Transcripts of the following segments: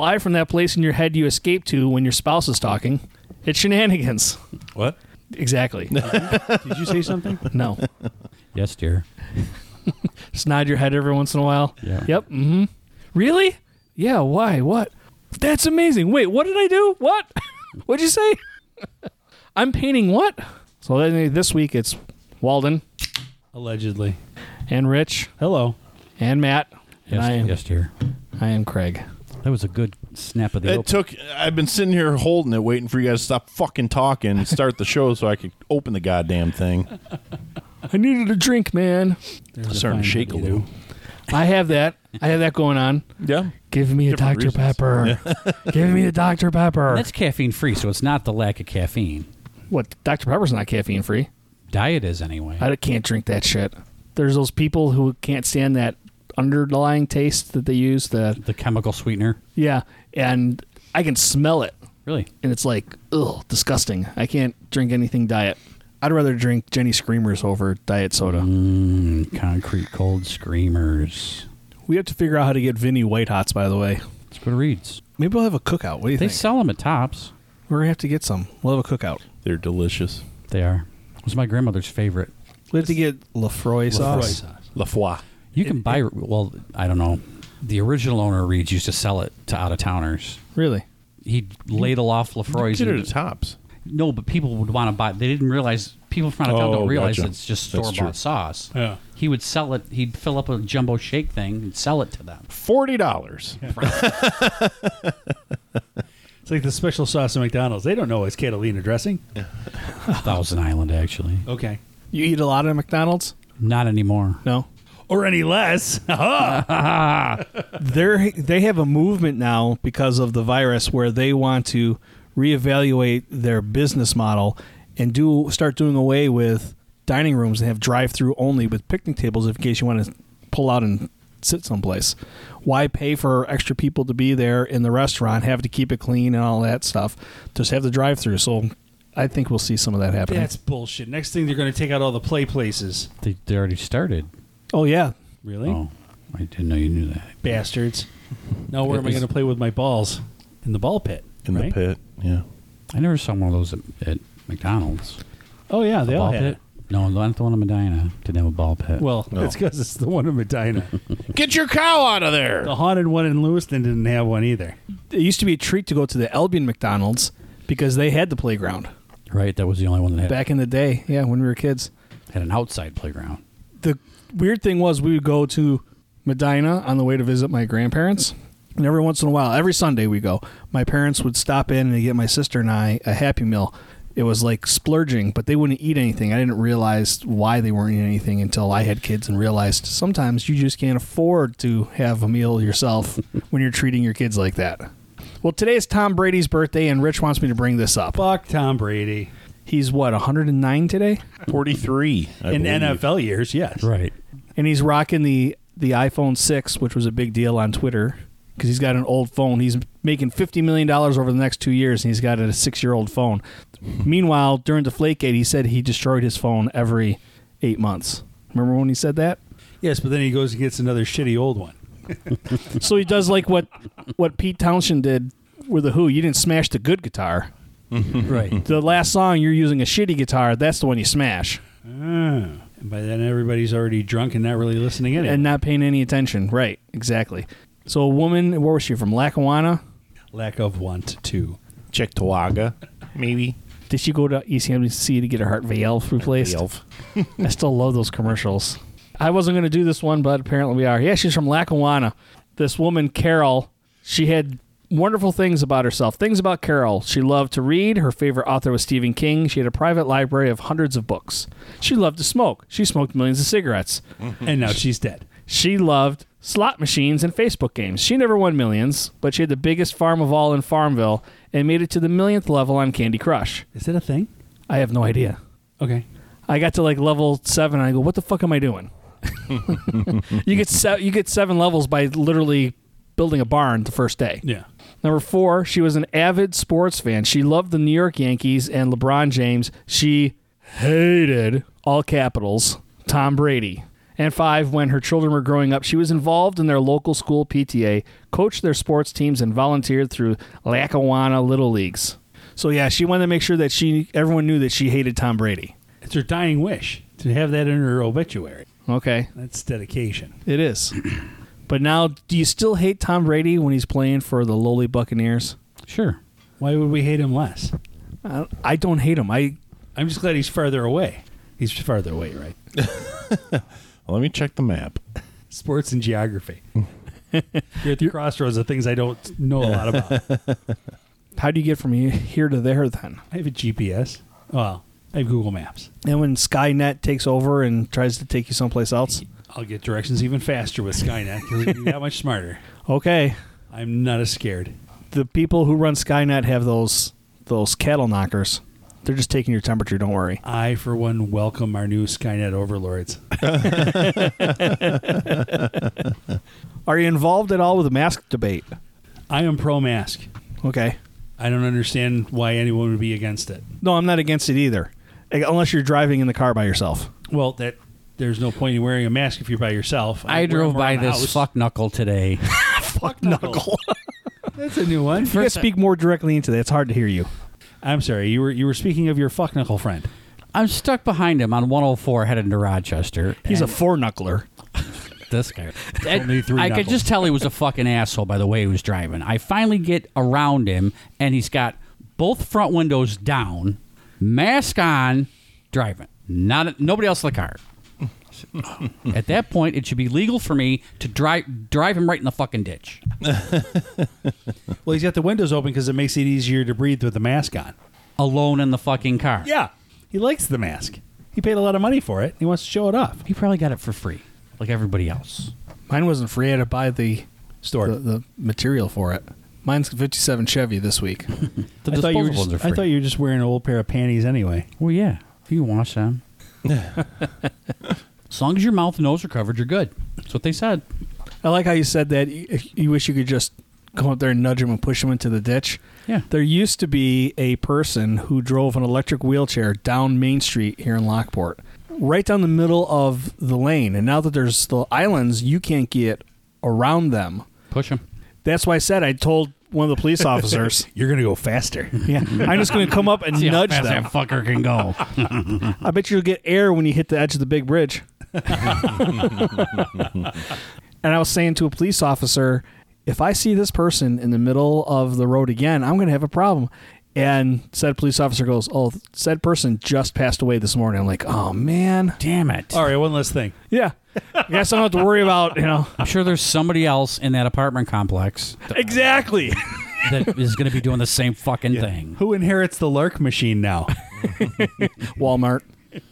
live from that place in your head you escape to when your spouse is talking. It's shenanigans. What? Exactly. Did you say something? No. Yes, dear. Just nod your head every once in a while. Yeah. Yep. Mm-hmm. Really? Yeah, why? What? That's amazing. Wait, what did I do? What? What'd you say? I'm painting what? So then this week it's Walden Allegedly. and Rich Hello. and Matt. And Yes, dear. I am Craig. That was a good snap of the open. I've been sitting here holding it, waiting for you guys to stop fucking talking and start the show so I could open the goddamn thing. I needed a drink, man. There's Starting to fine shake a you little. do. I have that. going on. Yeah. Give me a Different Dr. reasons. Pepper. Give me a Dr. Pepper. That's caffeine free, so it's not the lack of caffeine. What? Dr. Pepper's not caffeine free. Diet is anyway. I can't drink that shit. There's those people who can't stand that underlying taste that they use. The chemical sweetener. Yeah, and I can smell it, Really? and it's like, ugh, disgusting. I can't drink anything diet. I'd rather drink Jenny Screamers over diet soda. Concrete cold screamers. We have to figure out how to get Vinny White Hots, by the way. Let's go to Reed's. Maybe we'll have a cookout. What do you They think? sell them at Tops. We're going to have to get some. We'll have a cookout. They're delicious. They are. It was my grandmother's favorite. We have to get Lafroy sauce. La Foy. You can buy, well, I don't know. The original owner of Reed's used to sell it to out-of-towners. Really? He'd ladle off Lafroy's. Get it at Tops. No, but people would want to buy. They didn't realize. People from out of town don't realize gotcha. it's just That's store-bought true. sauce. Yeah. He would sell it. He'd fill up a jumbo shake thing and sell it to them. $40. It's like the special sauce at McDonald's. They don't know it's Catalina dressing. Thousand Island, actually. Okay. You eat a lot at McDonald's? Not anymore. No. Or any less. They have a movement now because of the virus where they want to reevaluate their business model and start doing away with dining rooms and have drive-through only with picnic tables in case you want to pull out and sit someplace. Why pay for extra people to be there in the restaurant, have to keep it clean and all that stuff? Just have the drive-through. So I think we'll see some of that happening. That's bullshit. Next thing, they're going to take out all the play places. They already started. Oh, yeah. Really? Oh, I didn't know you knew that. Bastards. Now where It am I was- going to play with my balls? In the ball pit. In right? the pit, yeah. I never saw one of those at McDonald's. Oh, yeah. They A all ball had pit? No, not the one in Medina. Didn't have a ball pit. it. Well, No. it's because it's the one in Medina. Get your cow out of there. The haunted one in Lewiston didn't have one either. It used to be a treat to go to the Albion McDonald's because they had the playground right, that was the only one that back in the day. Yeah, when we were kids. had an outside playground. The weird thing was we would go to Medina on the way to visit my grandparents. And every once in a while, every Sunday we go, my parents would stop in and get my sister and I a Happy Meal. It was like splurging, but they wouldn't eat anything. I didn't realize why they weren't eating anything until I had kids and realized sometimes you just can't afford to have a meal yourself when you're treating your kids like that. Well, today is Tom Brady's birthday, and Rich wants me to bring this up. Fuck Tom Brady. He's, 109 today? 43. I In believe. NFL years, yes. Right. And he's rocking the iPhone 6, which was a big deal on Twitter because he's got an old phone. He's making $50 million over the next 2 years, and he's got a 6-year-old phone. Meanwhile, during Deflategate, he said he destroyed his phone every 8 months. Remember when he said that? Yes, but then he goes and gets another shitty old one. So he does like what Pete Townshend did with The Who. You didn't smash the good guitar. Right. The last song, you're using a shitty guitar. That's the one you smash. And by then, everybody's already drunk and not really listening in. And not paying any attention. Right, exactly. So a woman, where was she from? Lackawanna? Lack of want to. Cheektowaga, maybe. Did she go to ECMC to get her heart valve replaced? Elf. I still love those commercials. I wasn't going to do this one, but apparently we are. Yeah, she's from Lackawanna. This woman, Carol, she had wonderful things about herself. Things about Carol. She loved to read. Her favorite author was Stephen King. She had a private library of hundreds of books. She loved to smoke. She smoked millions of cigarettes. And now she's dead. She loved slot machines and Facebook games. She never won millions, but she had the biggest farm of all in Farmville and made it to the 1,000,000th level on Candy Crush. Is it a thing? I have no idea. Okay. I got to like level 7 and I go, what the fuck am I doing? You get 7 levels by literally building a barn the first day. Yeah. Number 4, she was an avid sports fan. She loved the New York Yankees and LeBron James. She hated, all capitals, Tom Brady. And 5, when her children were growing up, she was involved in their local school PTA, coached their sports teams, and volunteered through Lackawanna Little Leagues. So yeah, she wanted to make sure that everyone knew that she hated Tom Brady. It's her dying wish to have that in her obituary. Okay, That's dedication. it is. But now, do you still hate Tom Brady when he's playing for the lowly Buccaneers? Sure. Why would we hate him less? I don't hate him. I'm just glad he's farther away. He's farther away, right? Let me check the map. Sports and geography. You're at the crossroads of things I don't know a lot about. How do you get from here to there then? I have a GPS. Well, I have Google Maps. And when Skynet takes over and tries to take you someplace else? I'll get directions even faster with Skynet because it'll be that much smarter. Okay. I'm not as scared. The people who run Skynet have those cattle knockers. They're just taking your temperature, don't worry. I, for one, welcome our new Skynet overlords. Are you involved at all with the mask debate? I am pro-mask. Okay. I don't understand why anyone would be against it. No, I'm not against it either. Unless you're driving in the car by yourself. Well, there's no point in wearing a mask if you're by yourself. I drove by this fuck knuckle today. Fuck knuckle. That's a new one. You gotta speak more directly into that. It's hard to hear you. I'm sorry. You were speaking of your fuck knuckle friend. I'm stuck behind him on 104 headed to Rochester. He's a and four-knuckler. This guy. Only three I could knuckles. just tell he was a fucking asshole by the way he was driving. I finally get around him, and he's got both front windows down, mask on, driving. Nobody else in the car. At that point, it should be legal for me to drive him right in the fucking ditch. Well, he's got the windows open because it makes it easier to breathe with the mask on. Alone in the fucking car. Yeah. He likes the mask. He paid a lot of money for it. He wants to show it off. He probably got it for free, like everybody else. Mine wasn't free. I had to buy the material for it. Mine's a 57 Chevy this week. The I thought you were disposable ones are free. I thought you were just wearing an old pair of panties anyway. Well, yeah. You can wash them. As long as your mouth and nose are covered, you're good. That's what they said. I like how you said that you wish you could just go up there and nudge him and push him into the ditch. Yeah. There used to be a person who drove an electric wheelchair down Main Street here in Lockport, right down the middle of the lane. And now that there's the islands, you can't get around them. Push him. That's why I told one of the police officers, You're going to go faster. yeah, I'm just going to come up and nudge Fast them. that fucker can go. I bet you'll get air when you hit the edge of the big bridge. And I was saying to a police officer, if I see this person in the middle of the road again, I'm going to have a problem. And said police officer goes, oh, said person just passed away this morning. I'm like, oh, man. Damn it. All right, one last thing. Yeah. I guess I don't have to worry about, I'm sure there's somebody else in that apartment complex Exactly. that is going to be doing the same fucking thing. Who inherits the Lark machine now? Walmart.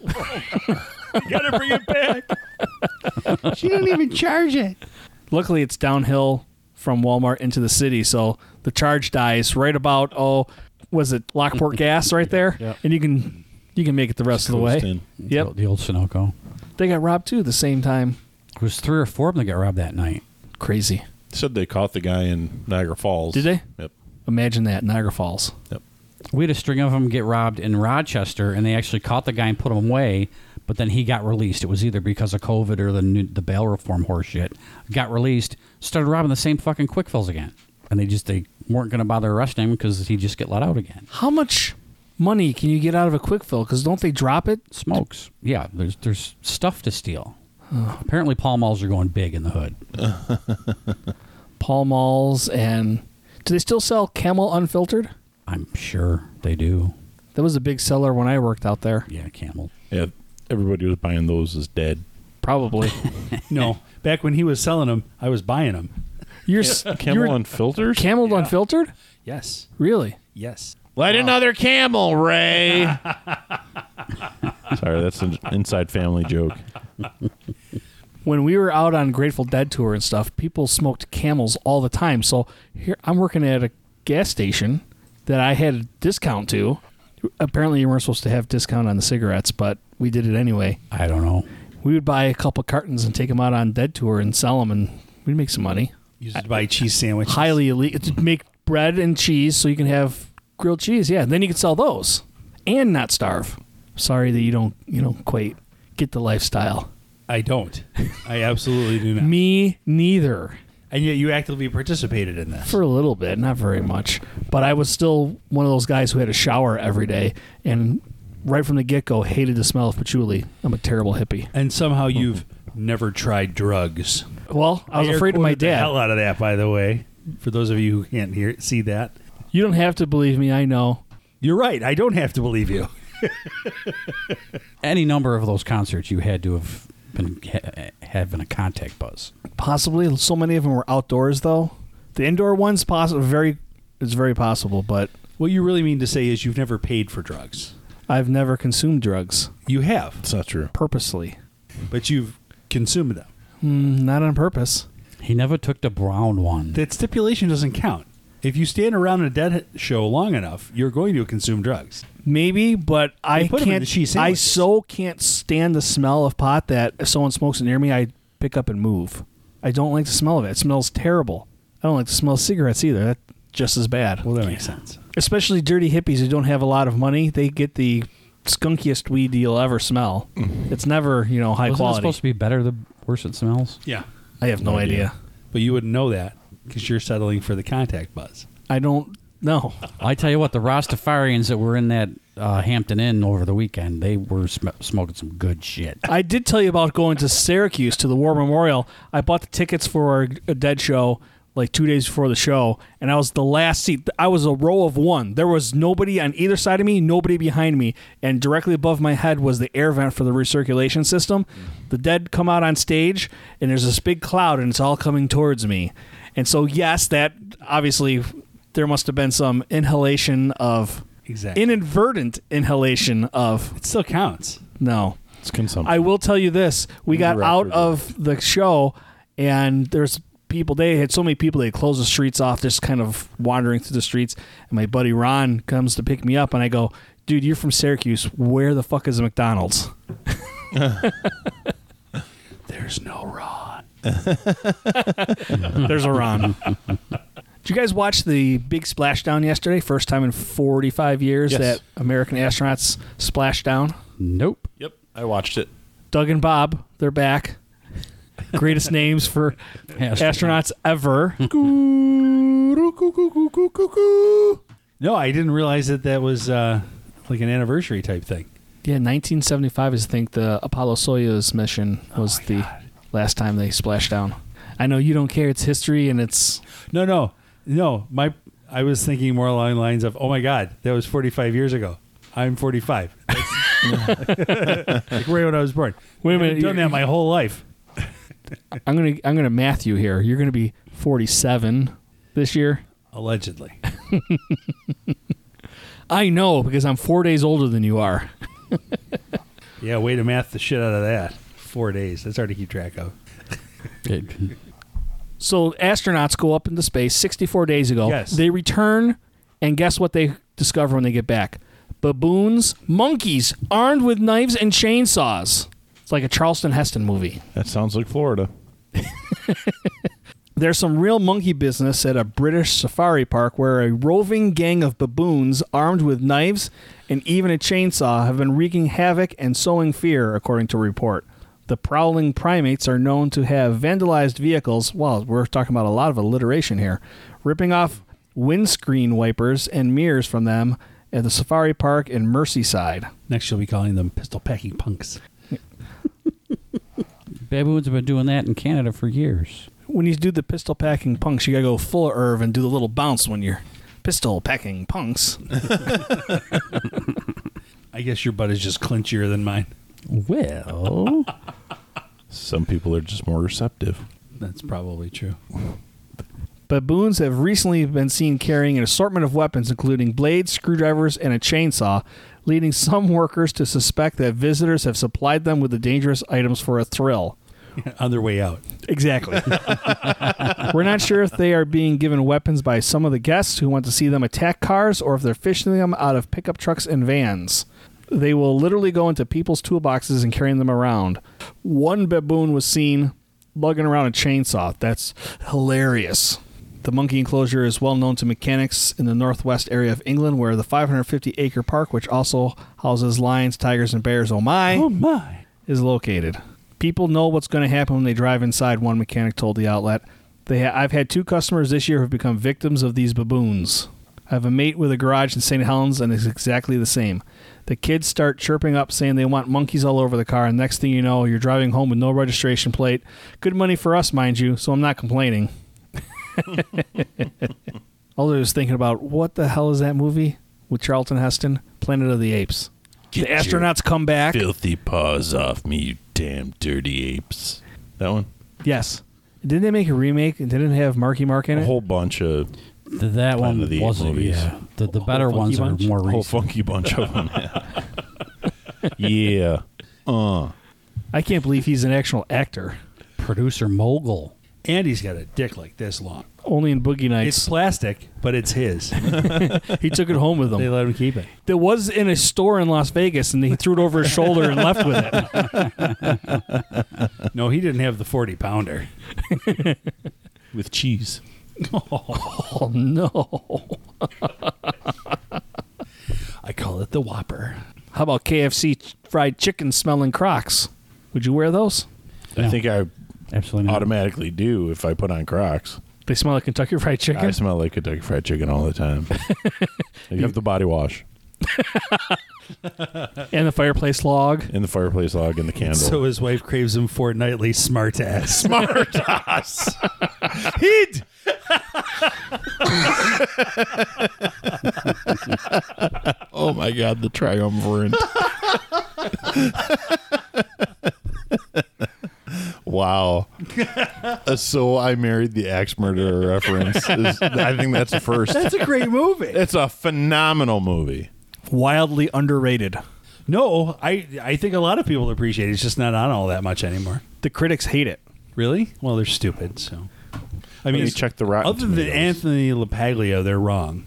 Gotta bring it back. She didn't even charge it. Luckily, it's downhill from Walmart into the city, so the charge dies right about, was it Lockport Gas right there? Yep. And you can make it the rest of the way. Coasting. Yep. The old Sunoco. They got robbed too at the same time. It was 3 or 4 of them that got robbed that night. Crazy. Said they caught the guy in Niagara Falls. Did they? Yep. Imagine that, Niagara Falls. Yep. We had a string of them get robbed in Rochester, and they actually caught the guy and put him away, but then he got released. It was either because of COVID or the bail reform horseshit. Got released, started robbing the same fucking quick fills again. And they weren't going to bother arresting him because he'd just get let out again. How much money can you get out of a quick fill? Because don't they drop it? Smokes. Yeah, there's stuff to steal. Apparently Pall Malls are going big in the hood. Pall Malls, and do they still sell Camel Unfiltered? I'm sure they do. That was a big seller when I worked out there. Yeah, Camel. Yeah, everybody was buying those as dead. Probably. No, back when he was selling them, I was buying them. You're Camel on filters? Camel Unfiltered? Yes. Really? Yes. Light another camel, Ray. Sorry, that's an inside family joke. When we were out on Grateful Dead tour and stuff, people smoked Camels all the time. So here I'm working at a gas station that I had a discount to. Apparently you weren't supposed to have discount on the cigarettes, but we did it anyway. I don't know. We would buy a couple cartons and take them out on Dead tour and sell them, and we'd make some money. Used to buy cheese sandwiches. Highly elite. To make bread and cheese so you can have grilled cheese. Yeah, then you can sell those and not starve. Sorry that you don't quite get the lifestyle. I don't. I absolutely do not. Me neither. And yet you actively participated in this. For a little bit, not very much. But I was still one of those guys who had a shower every day and right from the get-go hated the smell of patchouli. I'm a terrible hippie. And somehow you've never tried drugs. Well, I was afraid of my The dad. hell out of that, by the way. For those of you who can't see that. You don't have to believe me, I know. You're right. I don't have to believe you. Any number of those concerts you had to have been having a contact buzz. Possibly. So many of them were outdoors, though. The indoor ones, it's very possible, but What you really mean to say is you've never paid for drugs. I've never consumed drugs You have, It's not true. purposely. but you've consumed them. Not on purpose. He never took the brown one. That stipulation doesn't count. If you stand around a dead show long enough, you're going to consume drugs. Maybe, but I put 'em in can't. the cheese I sandwiches. so can't stand the smell of pot that if someone smokes it near me, I pick up and move. I don't like the smell of it. It smells terrible. I don't like the smell of cigarettes either. That's just as bad. Well, that makes sense. Especially dirty hippies who don't have a lot of money. They get the skunkiest weed you'll ever smell. It's never, high Wasn't it quality. supposed to be better the worse it smells? Yeah. I have no idea. But you wouldn't know that because you're settling for the contact buzz. I don't know. I tell you what, the Rastafarians that were in that Hampton Inn over the weekend, they were smoking some good shit. I did tell you about going to Syracuse to the War Memorial. I bought the tickets for a Dead show like 2 days before the show, and I was the last seat. I was a row of one. There was nobody on either side of me, nobody behind me, and directly above my head was the air vent for the recirculation system. The Dead come out on stage, and there's this big cloud, and it's all coming towards me. And so, yes, that obviously there must have been some inhalation of, Exactly. inadvertent inhalation of, It still counts. no. It's consumption. I will tell you this. We got Indirect out or of the show, and there's people. They had so many people. They closed the streets off, just kind of wandering through the streets. And my buddy Ron comes to pick me up, and I go, dude, you're from Syracuse. Where the fuck is a McDonald's? There's no Ron. There's a Ron. Did you guys watch the big splashdown yesterday? First time in 45 years Yes. that American astronauts splashed down. Nope. Yep. I watched it. Doug and Bob, they're back. Greatest names for astronauts ever. No, I didn't realize that was like an anniversary type thing. Yeah, 1975 is, I think, the Apollo Soyuz mission was the last time they splashed down. I know you don't care. It's history, and it's... No. I was thinking more along the lines of, oh my God, that was 45 years ago. I'm 45. That's like right when I was born. Wait a minute, I've done that my whole life. I'm gonna math you here. You're gonna be 47 this year. Allegedly. I know because I'm 4 days older than you are. Yeah, way to math the shit out of that. 4 days. That's hard to keep track of. So astronauts go up into space 64 days ago. Yes. They return, and guess what they discover when they get back? Baboons, monkeys, armed with knives and chainsaws. It's like a Charleston Heston movie. That sounds like Florida. There's some real monkey business at a British safari park where a roving gang of baboons armed with knives and even a chainsaw have been wreaking havoc and sowing fear, according to a report. The prowling primates are known to have vandalized vehicles. Well, we're talking about a lot of alliteration here. Ripping off windscreen wipers and mirrors from them at the safari park in Merseyside. Next, you'll be calling them pistol-packing punks. Baboons have been doing that in Canada for years. When you do the pistol packing punks, you gotta go full Irv and do the little bounce when you're pistol packing punks. I guess your butt is just clinchier than mine. Well, Some people are just more receptive. That's probably true. Baboons have recently been seen carrying an assortment of weapons, including blades, screwdrivers, and a chainsaw, leading some workers to suspect that visitors have supplied them with the dangerous items for a thrill. On their way out. Exactly. We're not sure if they are being given weapons by some of the guests who want to see them attack cars or if they're fishing them out of pickup trucks and vans. They will literally go into people's toolboxes and carrying them around. One baboon was seen lugging around a chainsaw. That's hilarious. The monkey enclosure is well known to mechanics in the northwest area of England, where the 550-acre park, which also houses lions, tigers, and bears, oh my, Oh, my. is located. People know what's going to happen when they drive inside, one mechanic told the outlet. I've had 2 customers this year who have become victims of these baboons. I have a mate with a garage in St. Helens, and it's exactly the same. The kids start chirping up, saying they want monkeys all over the car, and next thing you know, you're driving home with no registration plate. Good money for us, mind you, so I'm not complaining. All I was thinking about, what the hell is that movie with Charlton Heston? Planet of the Apes. The astronauts come back. Filthy paws off me, you damn dirty apes. That one? Yes. Didn't they make a remake? Didn't it have Marky Mark in A it? whole bunch of That Planet one of the Apes wasn't. movies. Yeah, the better Funky ones Bunch? are more a whole recent. funky bunch of them. Yeah. I can't believe he's an actual actor. Producer mogul. And he's got a dick like this long. Only in Boogie It's Nights. plastic, but it's his. He took it home with They him. let him keep it. That was in a store in Las Vegas, and he threw it over his shoulder and left with it. No, he didn't have the 40-pounder. With cheese. Oh, no. I call it the Whopper. How about KFC fried chicken smelling Crocs? Would you wear those? I No. think I Absolutely not. automatically do if I put on Crocs. They smell like Kentucky Fried Chicken? I smell like Kentucky Fried Chicken all the time. You have the body wash And the fireplace log. in the fireplace log and the candle. So his wife craves him fortnightly smart ass. Smart ass. Heat. Oh my God, the triumvirate. Wow. So I married the axe murderer reference. I think that's a first. That's a great movie. It's a phenomenal movie. Wildly underrated. No, I think a lot of people appreciate it. It's just not on all that much anymore. The critics hate it. Really? Well, they're stupid, so. I mean, You check the Rotten other than Tomatoes. Anthony LaPaglia, they're wrong.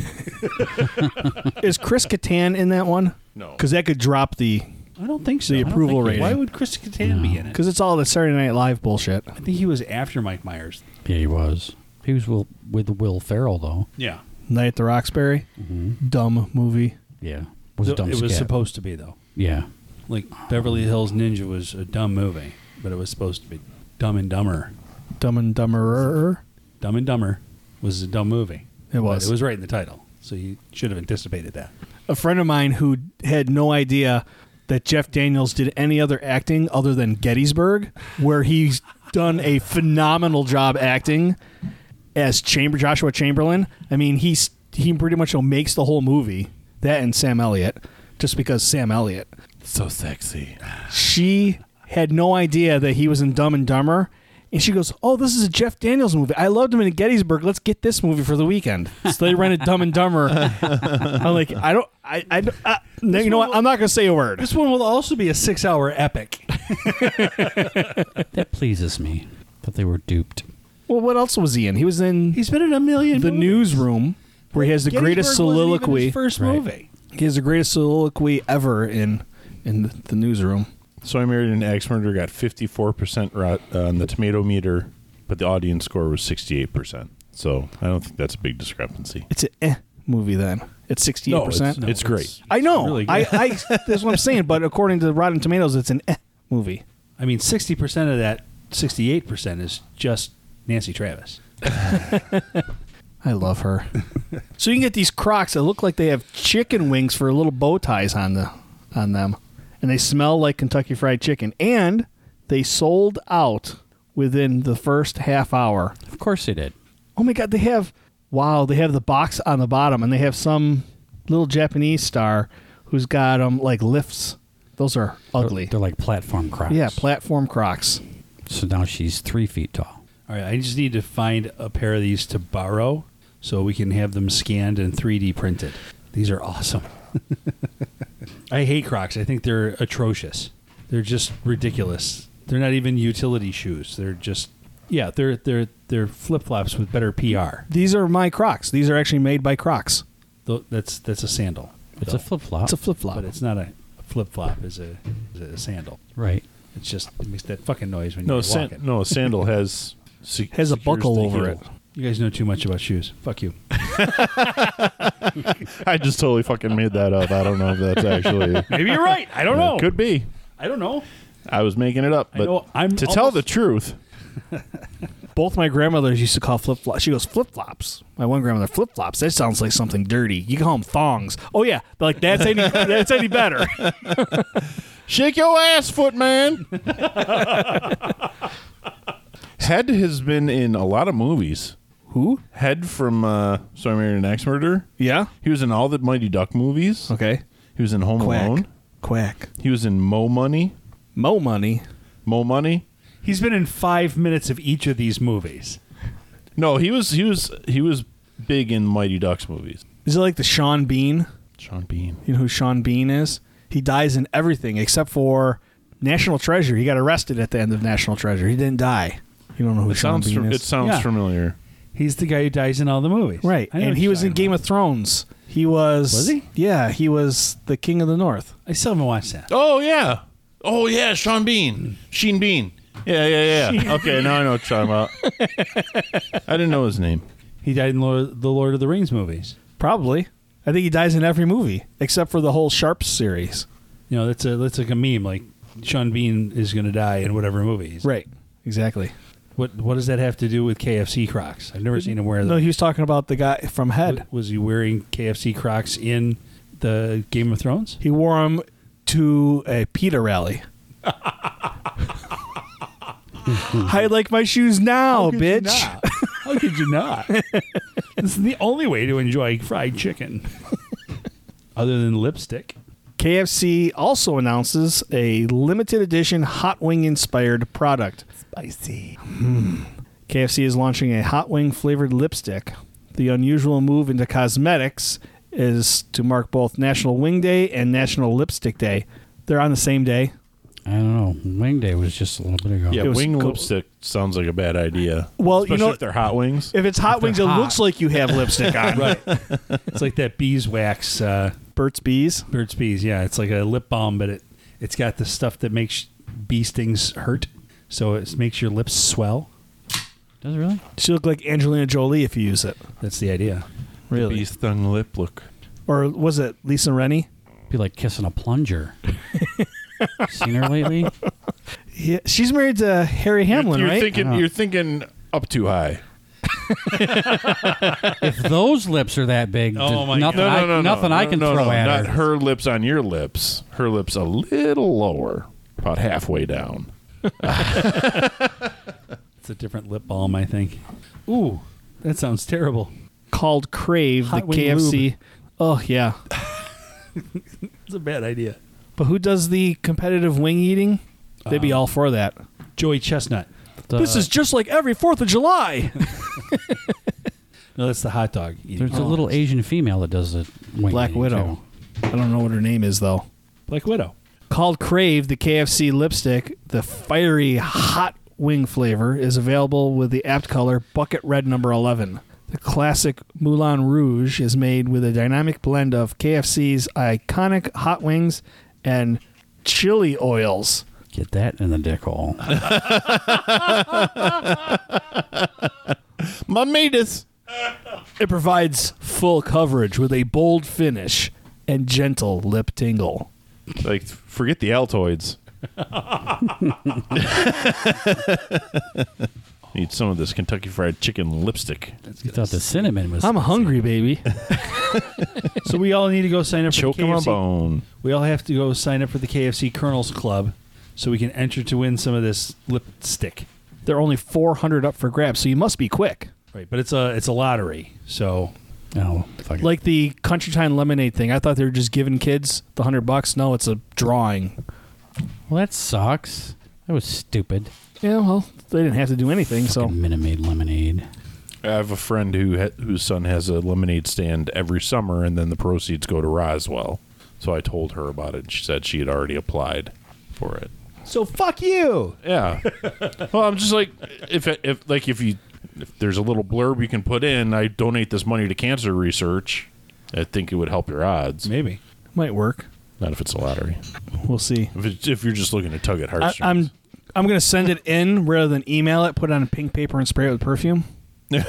Is Chris Kattan in that one? No. Because that could drop the... I don't think so. The I don't approval think- rating. Why would Chris Kattan be in it? Because it's all the Saturday Night Live bullshit. I think he was after Mike Myers. Yeah, he was. He was with Will Ferrell though. Yeah. Night at the Roxbury. Dumb movie. Yeah, was a dumb It was scat. supposed to be, though. Yeah, Like, Beverly Hills Ninja was a dumb movie, but it was supposed to be Dumb and Dumber. Dumb and Dumberer. Dumb and Dumber was a dumb movie. It was. But it was right in the title, so you should have anticipated that. A friend of mine who had no idea that Jeff Daniels did any other acting other than Gettysburg, where he's done a phenomenal job acting as Joshua Chamberlain. I mean, he pretty much makes the whole movie. That and Sam Elliott, just because Sam Elliott. So sexy. She had no idea that he was in Dumb and Dumber. And she goes, "Oh, this is a Jeff Daniels movie. I loved him in Gettysburg. Let's get this movie for the weekend." So they rented Dumb and Dumber. I'm like, no, you know what? I'm not going to say a word. This one will also be a 6-hour epic. that pleases me that they were duped. Well, what else was he in? He was in He's been in a million The movies. Newsroom, where he has the greatest Gettysburg wasn't even soliloquy. his first Right. movie. He has the greatest soliloquy ever in the Newsroom. So I Married an Axe Murderer got 54% on the tomato meter, but the audience score was 68%. So I don't think that's a big discrepancy. It's an movie then. It's 68%. It's great. I know. really good. That's what I'm saying. But according to Rotten Tomatoes, it's an movie. I mean, 60% of that, 68% is just Nancy Travis. I love her. So you can get these Crocs that look like they have chicken wings for little bow ties on them, and they smell like Kentucky Fried Chicken. And they sold out within the first half hour. Of course they did. Oh my God! They have the box on the bottom, and they have some little Japanese star who's got like lifts. Those are ugly. They're like platform Crocs. Yeah, platform Crocs. So now she's 3 feet tall. All right, I just need to find a pair of these to borrow so we can have them scanned and 3D printed. These are awesome. I hate Crocs. I think they're atrocious. They're just ridiculous. They're not even utility shoes. They're just they're flip-flops with better PR. These are my Crocs. These are actually made by Crocs. That's a sandal. It's though. a flip flop. It's a flip flop. But it's not a flip-flop is a sandal. Right. It's just it makes that fucking noise when No, you're walking. a sandal has Has a buckle the over heel. it. You guys know too much about shoes. Fuck you. I just totally fucking made that up. I don't know if that's actually. Maybe you're right. I don't know. Could be. I don't know. I was making it up, I but know, I'm to tell almost- the truth, Both my grandmothers used to call flip-flops. She goes, flip-flops. My one grandmother, flip-flops. That sounds like something dirty. You call them thongs. Oh, yeah. Like, that's any better. shake your ass, footman. Head has been in a lot of movies. Who? Head from So I Married an Axe Murderer. Yeah? He was in all the Mighty Duck movies. Okay. He was in Home Alone. Quack. He was in Mo Money. Mo Money. Mo Money. He's been in 5 minutes of each of these movies. No, he was big in Mighty Ducks movies. Is it like the Sean Bean? Sean Bean. You know who Sean Bean is? He dies in everything except for National Treasure. He got arrested at the end of National Treasure. He didn't die. You don't know who Sean Bean is? It sounds Yeah. familiar. He's the guy who dies in all the movies. Right. I know And what he you're was in talking Game about. of Thrones. He was... Was he? Yeah, he was the King of the North. I still haven't watched that. Oh yeah. Oh yeah, Sean Bean. Sheen Bean. Yeah. Okay, now I know what you're talking about. I didn't know his name. He died in the Lord of the Rings movies. Probably. I think he dies in every movie except for the whole Sharps series. You know, that's like a meme. Like Sean Bean is going to die in whatever movies. Right. Exactly. What does that have to do with KFC Crocs? I've never seen him wear them. No, he was talking about the guy from Head. Was he wearing KFC Crocs in the Game of Thrones? He wore them to a PETA rally. I like my shoes now, bitch. How could you not? This is the only way to enjoy fried chicken. Other than lipstick. KFC also announces a limited edition hot wing inspired product. Spicy. KFC is launching a hot wing flavored lipstick. The unusual move into cosmetics is to mark both National Wing Day and National Lipstick Day. They're on the same day. I don't know. Wing Day was just a little bit ago. Yeah, It was wing cool. lipstick sounds like a bad idea. Well, especially you know, if they're hot wings. if it's hot wings, it hot. looks like you have lipstick on. Right. It's like that beeswax, Burt's Bees. Burt's Bees. Yeah, it's like a lip balm, but it's got the stuff that makes bee stings hurt. So it makes your lips swell. Does it really? She look like Angelina Jolie if you use it. That's the idea. Really? Bee stung lip look. Or was it Lisa Rennie? Be like kissing a plunger. Seen her lately? Yeah, she's married to Harry Hamlin, you're right? You're thinking up too high. If those lips are that big, Oh my nothing, God. nothing I can throw at Not her. her lips on your lips. Her lips a little lower, about halfway down. It's a different lip balm, I think. Ooh, that sounds terrible. Called Crave, Hot the wing KFC. Oh, yeah. It's a bad idea. But who does the competitive wing eating? They'd be all for that. Joey Chestnut. This is just like every 4th of July. No, that's the hot dog eating. There's a little Asian female that does the wing Black eating, Widow. too. I don't know what her name is, though. Black Widow. Called Crave, the KFC lipstick, the fiery hot wing flavor is available with the apt color Bucket Red number 11. The classic Moulin Rouge is made with a dynamic blend of KFC's iconic hot wings and chili oils. Get that in the dick hole. Mamitas. It provides full coverage with a bold finish and gentle lip tingle. Like, forget the Altoids. Need some of this Kentucky Fried Chicken lipstick. You thought the cinnamon was. I'm hungry, baby. So we all need to go sign up for the Choking my KFC. bone. We all have to go sign up for the KFC Colonels Club so we can enter to win some of this lipstick. There are only 400 up for grabs, so you must be quick. Right, but it's a lottery. So Oh, fuck it. Like the Country Time lemonade thing. I thought they were just giving kids the $100. No, it's a drawing. Well, that sucks. That was stupid. Yeah, well, they didn't have to do anything, so. Fucking Minute Maid lemonade. I have a friend whose son has a lemonade stand every summer, and then the proceeds go to Roswell. So I told her about it, and she said she had already applied for it. So fuck you. Yeah. Well, I'm just like, if there's a little blurb you can put in, I donate this money to cancer research, I think it would help your odds. Maybe. Might work. Not if it's a lottery. We'll see. If you're just looking to tug at heartstrings. I'm going to send it in rather than email it, put it on pink paper and spray it with perfume. Type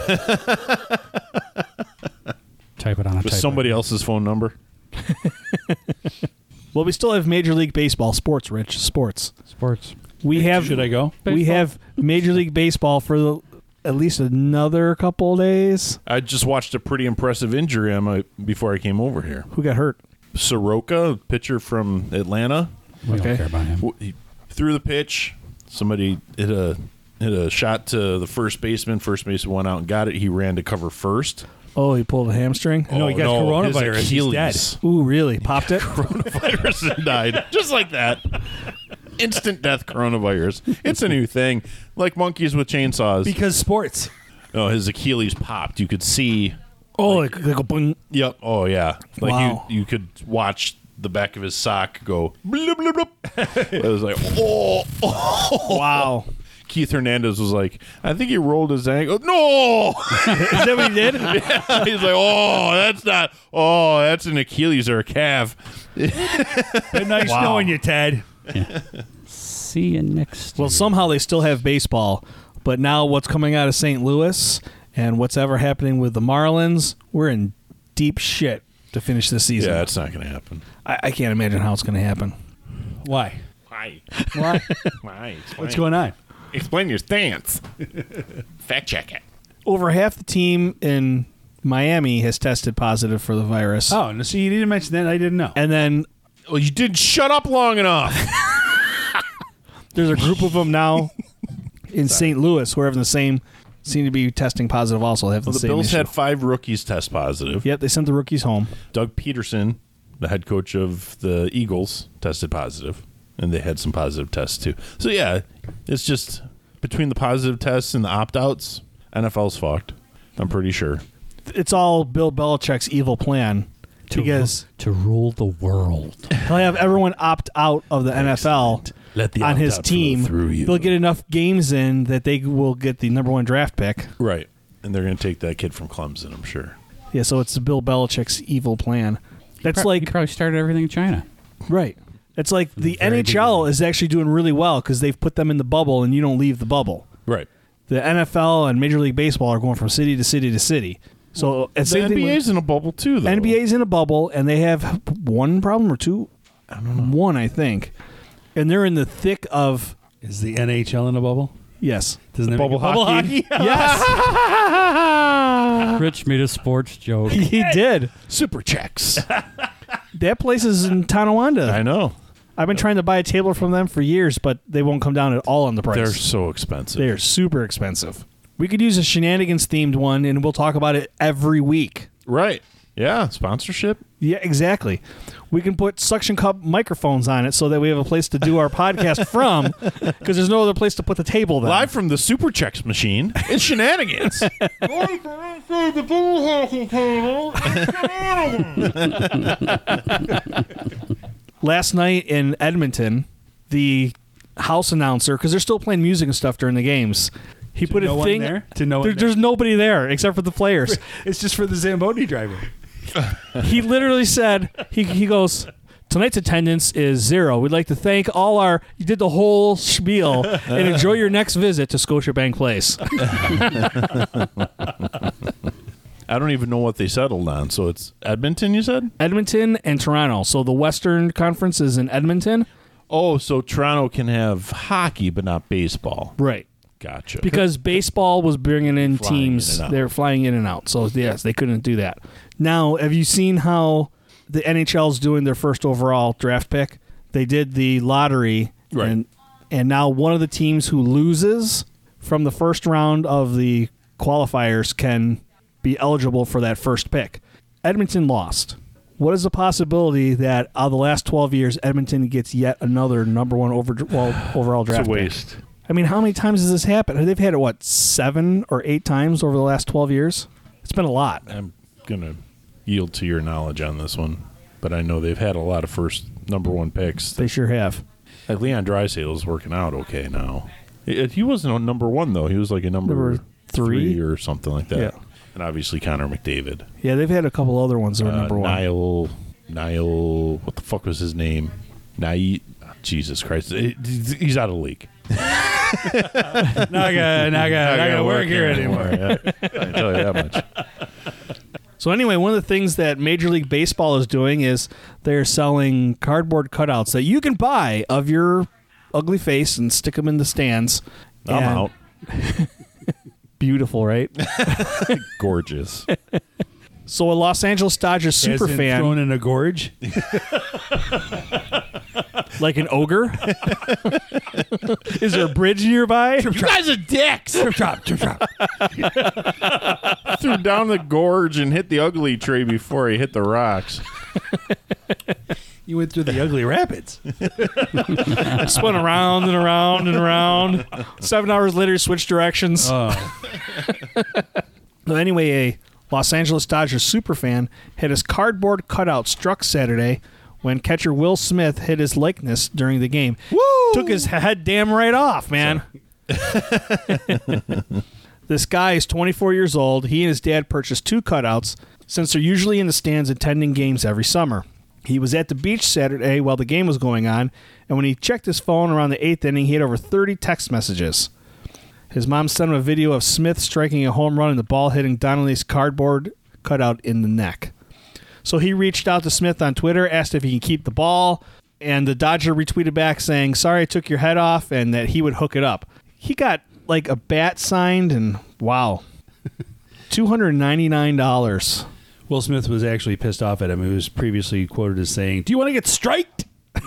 it on a With typewriter. somebody else's phone number. Well, we still have Major League Baseball sports, Rich. Sports. sports. We have Should I go? We Baseball? have Major League Baseball for at least another couple days. I just watched a pretty impressive injury before I came over here. Who got hurt? Soroka, pitcher from Atlanta, We Okay. don't care about him. he threw the pitch. Somebody hit a shot to the first baseman. First baseman went out and got it. He ran to cover first. Oh, he pulled a hamstring. No, he got coronavirus. His He's Achilles. Ooh, really? Popped it? Coronavirus and died. Just like that. Instant death coronavirus. It's a new thing. Like monkeys with chainsaws. Because sports. No, his Achilles popped. You could see. Oh, like a boing. Yep. Oh, yeah. Like Wow. you could watch the back of his sock go bloop, bloop, bloop. It was like, oh. Wow. Keith Hernandez was like, I think he rolled his ankle. No! Is that what he did? Yeah. He's like, oh, that's not. Oh, that's an Achilles or a calf. Nice Wow. knowing you, Ted. See you next Well, year. somehow they still have baseball, but now what's coming out of St. Louis and what's ever happening with the Marlins, we're in deep shit to finish this season. Yeah, that's not going to happen. I can't imagine how it's going to happen. Why? Why? Why? Why? What's going on? Explain your stance. Fact check it. Over half the team in Miami has tested positive for the virus. Oh, no, see, you didn't mention that. I didn't know. And then Well, you didn't shut up long enough. there's a group of them now in St. Louis who are having the same, seem to be testing positive also. They have the Well, the same Bills issue. had 5 rookies test positive. Yep, they sent the rookies home. Doug Peterson, the head coach of the Eagles, tested positive, and they had some positive tests too. So yeah, it's just between the positive tests and the opt-outs, NFL's fucked. I'm pretty sure. It's all Bill Belichick's evil plan because to rule the world. he'll have everyone opt out of the NFL Let the on his opt-out flow team. through you. They'll get enough games in that they will get the number 1 draft pick. Right, and they're going to take that kid from Clemson, I'm sure. Yeah, so it's Bill Belichick's evil plan. That's He like probably started everything in China. right. It's like the very NHL is actually doing really well because they've put them in the bubble and you don't leave the bubble. Right. The NFL and Major League Baseball are going from city to city to city. So The same thing with- NBA's in a bubble too, though. NBA's in a bubble, and they have one problem or two. I don't know. One, I think, and they're in the thick of Is the NHL in a bubble? yes, Doesn't it make Bubble it bubble hockey? hockey? yes, Rich made a sports joke. he did. Super checks. That place is in Tonawanda. I know. I've been trying to buy a table from them for years, but they won't come down at all on the price. They're so expensive. They are super expensive. We could use a shenanigans themed one, and we'll talk about it every week. Right. Yeah. Sponsorship. Yeah, exactly. We can put suction cup microphones on it so that we have a place to do our podcast from, because there's no other place to put the table then. Live from the Super Checks machine. It's shenanigans. Last night in Edmonton, the house announcer, because they're still playing music and stuff during the games, he put no a one thing there? To no one There's nobody there except for the players. It's just for the Zamboni driver. He literally said, he goes, tonight's attendance is 0. We'd like to thank all our, you did the whole spiel, and enjoy your next visit to Scotiabank Place. I don't even know what they settled on. So it's Edmonton, you said? Edmonton and Toronto. So the Western Conference is in Edmonton. Oh, so Toronto can have hockey, but not baseball. Right. Gotcha. Because baseball was bringing in Flying teams. in and out. They're flying in and out. So, yes, they couldn't do that. Now, have you seen how the NHL's doing their first overall draft pick? They did the lottery. Right. And now one of the teams who loses from the first round of the qualifiers can be eligible for that first pick. Edmonton lost. What is the possibility that out of the last 12 years, Edmonton gets yet another number 1 overall draft it's a pick? waste. I mean, how many times has this happened? They've had it, 7 or 8 times over the last 12 years? It's been a lot. I'm going to yield to your knowledge on this one, but I know they've had a lot of first number 1 picks. They sure have. Like Leon Draisaitl is working out okay now. He wasn't a number 1, though. He was like a number 3 or something like that. Yeah. And obviously Connor McDavid. Yeah, they've had a couple other ones that were number 1. Niall, what the fuck was his name? Jesus Christ. He's out of the league. Not gonna work here anymore. Yeah, I can tell you that much. So anyway, one of the things that Major League Baseball is doing is they're selling cardboard cutouts that you can buy of your ugly face and stick him in the stands. I'm And- out. Beautiful, right? Gorgeous. So a Los Angeles Dodgers super As in fan, thrown in a gorge. like an ogre. Is there a bridge nearby? You guys are dicks. Trip drop. Threw down the gorge and hit the ugly tree before he hit the rocks. You went through the ugly rapids. Spun around and around and around. 7 hours later, switched directions. Oh, Well, anyway, a Los Angeles Dodgers superfan had his cardboard cutout struck Saturday when catcher Will Smith hit his likeness during the game. Woo! Took his head damn right off, man. This guy is 24 years old. He and his dad purchased 2 cutouts since they're usually in the stands attending games every summer. He was at the beach Saturday while the game was going on, and when he checked his phone around the 8th inning, he had over 30 text messages. His mom sent him a video of Smith striking a home run and the ball hitting Donnelly's cardboard cutout in the neck. So he reached out to Smith on Twitter, asked if he can keep the ball, and the Dodger retweeted back saying, "Sorry I took your head off," and that he would hook it up. He got like a bat signed, and wow, $299. Will Smith was actually pissed off at him. He was previously quoted as saying, "Do you want to get striked?"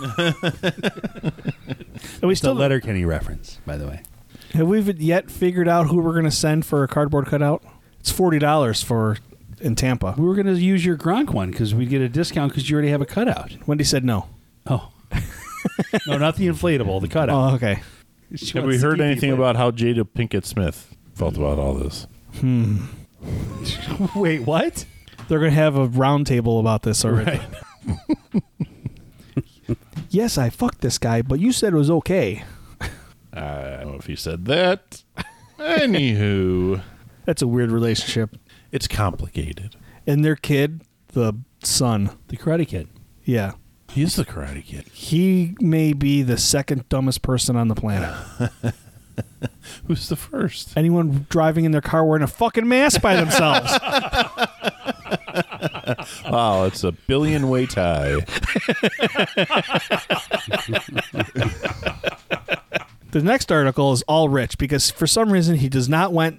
And we Still still Letterkenny reference, by the way. have we yet figured out who we're going to send for a cardboard cutout? It's $40 for in Tampa. We were going to use your Gronk one because we'd get a discount because you already have a cutout. Wendy said no. Oh. No, not the inflatable, the cutout. Oh, okay. She Have wants we to heard keep anything the about how Jada Pinkett Smith felt about all this? inflatable. Wait, what? They're going to have a round table about this already. Right. Yes, I fucked this guy, but you said it was okay. I don't know if he said that. Anywho, That's a weird relationship. it's complicated. And their kid, the son, The Karate Kid. yeah, He's the Karate Kid. he may be the second dumbest person on the planet. Who's the first? Anyone driving in their car wearing a fucking mask by themselves. Wow, it's a billion-way tie. The next article is all Rich because for some reason he does not want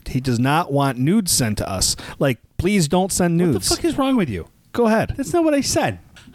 nudes sent to us. Like, please don't send What nudes. the fuck is wrong with you? Go ahead. That's not what I said.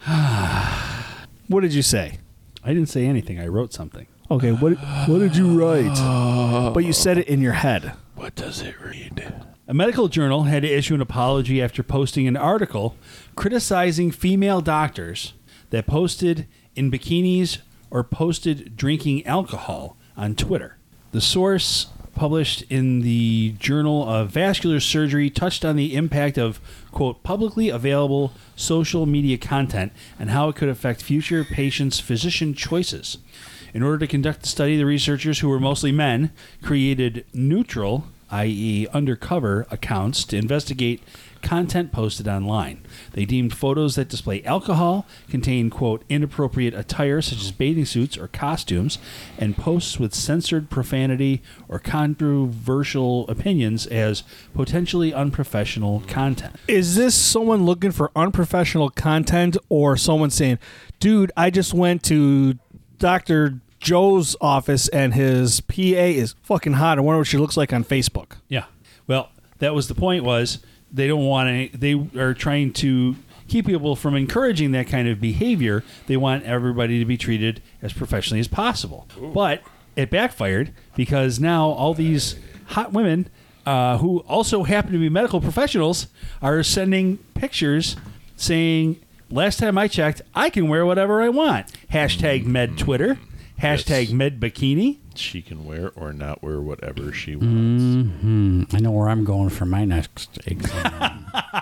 What did you say? I didn't say anything. I wrote something. Okay, what did you write? But you said it in your head. What does it read? A medical journal had to issue an apology after posting an article criticizing female doctors that posted in bikinis or posted drinking alcohol on Twitter. The source, published in the Journal of Vascular Surgery, touched on the impact of, quote, publicly available social media content and how it could affect future patients' physician choices. In order to conduct the study, the researchers, who were mostly men, created neutral, i.e. undercover, accounts to investigate content posted online. They deemed photos that display alcohol, contain, quote, inappropriate attire such as bathing suits or costumes, and posts with censored profanity or controversial opinions as potentially unprofessional content. Is this someone looking for unprofessional content or someone saying, dude, I just went to Dr. Joe's office and his PA is fucking hot. I wonder what she looks like on Facebook. Yeah. Well, that was the point, was they don't want any, they are trying to keep people from encouraging that kind of behavior. They want everybody to be treated as professionally as possible. Ooh. But it backfired because now all these hot women who also happen to be medical professionals are sending pictures saying, last time I checked, I can wear whatever I want. Hashtag med Twitter. Hashtag med bikini. She can wear or not wear whatever she wants. Mm-hmm. I know where I'm going for my next exam.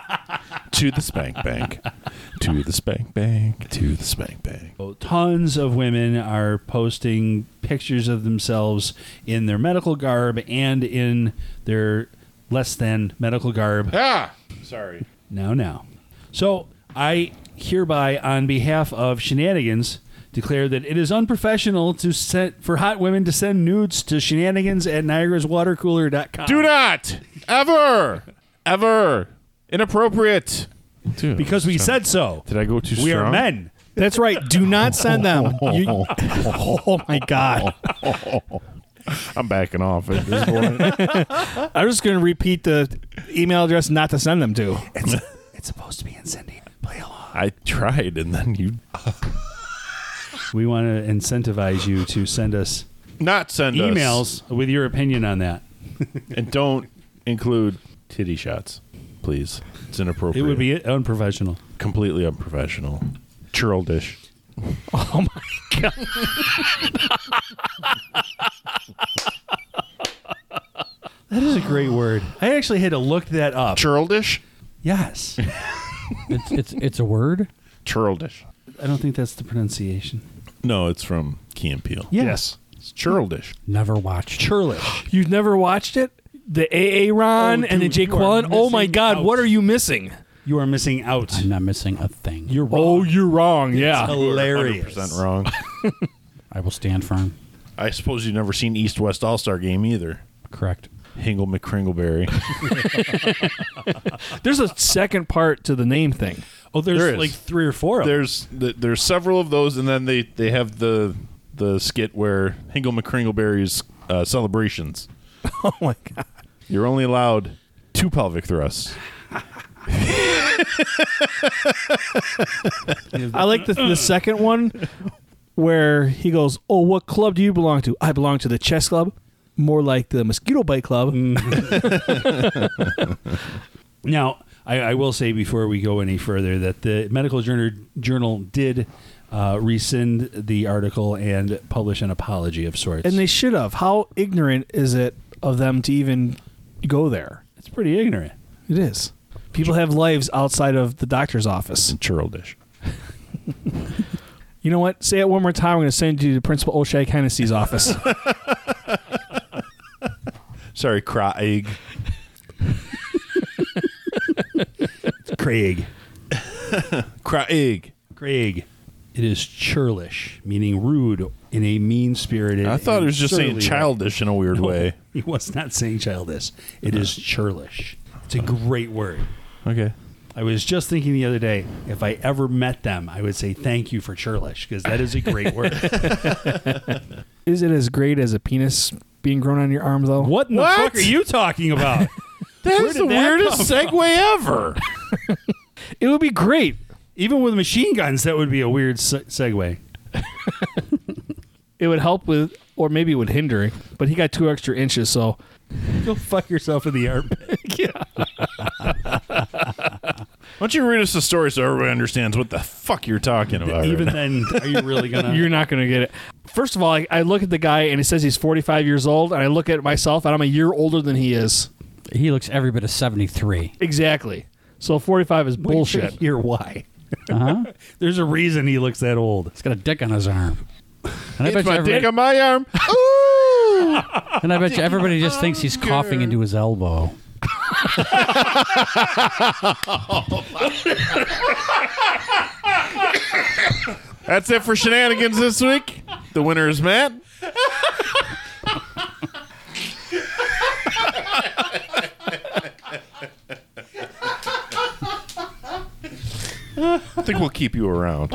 To the spank bank. To the spank bank. To the spank bank. Tons of women are posting pictures of themselves in their medical garb and in their less than medical garb. Ah! Sorry. Now. So I hereby, on behalf of Shenanigans, declare that it is unprofessional for hot women to send nudes to shenanigansatniagaraswatercooler.com. Do not! Ever! Inappropriate. Dude, Because we said so. Did I go too strong? We are men. That's right. Do not send them. Oh my God. I'm backing off at this point. I'm just going to repeat the email address not to send them to. It's supposed to be incendiary. Play along. I tried, and then you We want to incentivize you to send us not send us. emails with your opinion on that. And don't include titty shots, please. It's inappropriate. It would be unprofessional. completely unprofessional. Churldish. Oh my God. That is a great word. I actually had to look that up. Churldish? Yes. It's a word. Churldish. I don't think that's the pronunciation. No, it's from Key and Peele. Yes. It's Churldish. Never watched. Churlish. You've never watched it? The AA Ron Oh, and the dude, Jake you are Quillen? Oh my missing God, out. what are you missing? You are missing out. I'm not missing a thing. You're wrong. Oh, you're wrong. Yeah. hilarious. 100% wrong. I will stand firm. I suppose you've never seen East West All Star Game either. Correct. Hingle McCringleberry. There's a second part to the name thing. Oh, There there's is. like 3 or 4 of them. There's several of those, and then they have the skit where Hingle McCringleberry's celebrations. Oh my God. You're only allowed 2 pelvic thrusts. I like the second one where he goes, "Oh, what club do you belong to?" "I belong to the chess club." "More like the mosquito bite club." Now, I will say before we go any further that the Medical Journal did rescind the article and publish an apology of sorts. And they should have. How ignorant is it of them to even go there? it's pretty ignorant. It is. People have lives outside of the doctor's office. And Churldish. You know what? Say it one more time. I'm going to send you to Principal O'Shea Hennessy's office. Sorry, Craig. Craig. Craig. Craig. It is churlish, meaning rude in a mean-spirited. I thought it was just saying surly way. childish in a weird way. He was not saying childish. It is churlish. It's a great word. Okay. I was just thinking the other day, if I ever met them, I would say thank you for churlish, because that is a great word. Is it as great as a penis being grown on your arm, though? What in the What? fuck are you talking about? Where That's did the that weirdest come from? segue ever. It would be great. Even with machine guns, that would be a weird segue. It would help with, or maybe it would hinder. But he got 2 extra inches, so Go fuck yourself in the armpit. Why don't you read us the story so everybody understands what the fuck you're talking about? Even right then, are you really going to? you're not going to get it. First of all, I look at the guy and it says he's 45 years old, and I look at myself and I'm a year older than he is. He looks every bit of 73. Exactly. So 45 is bullshit. Hear why? Uh-huh. There's a reason he looks that old. He's got a dick on his arm. And I It's bet you my dick everybody, on my arm. Ooh! and I bet you everybody just thinks he's coughing into his elbow. That's it for shenanigans this week. The winner is Matt. I think we'll keep you around.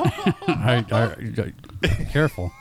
Careful.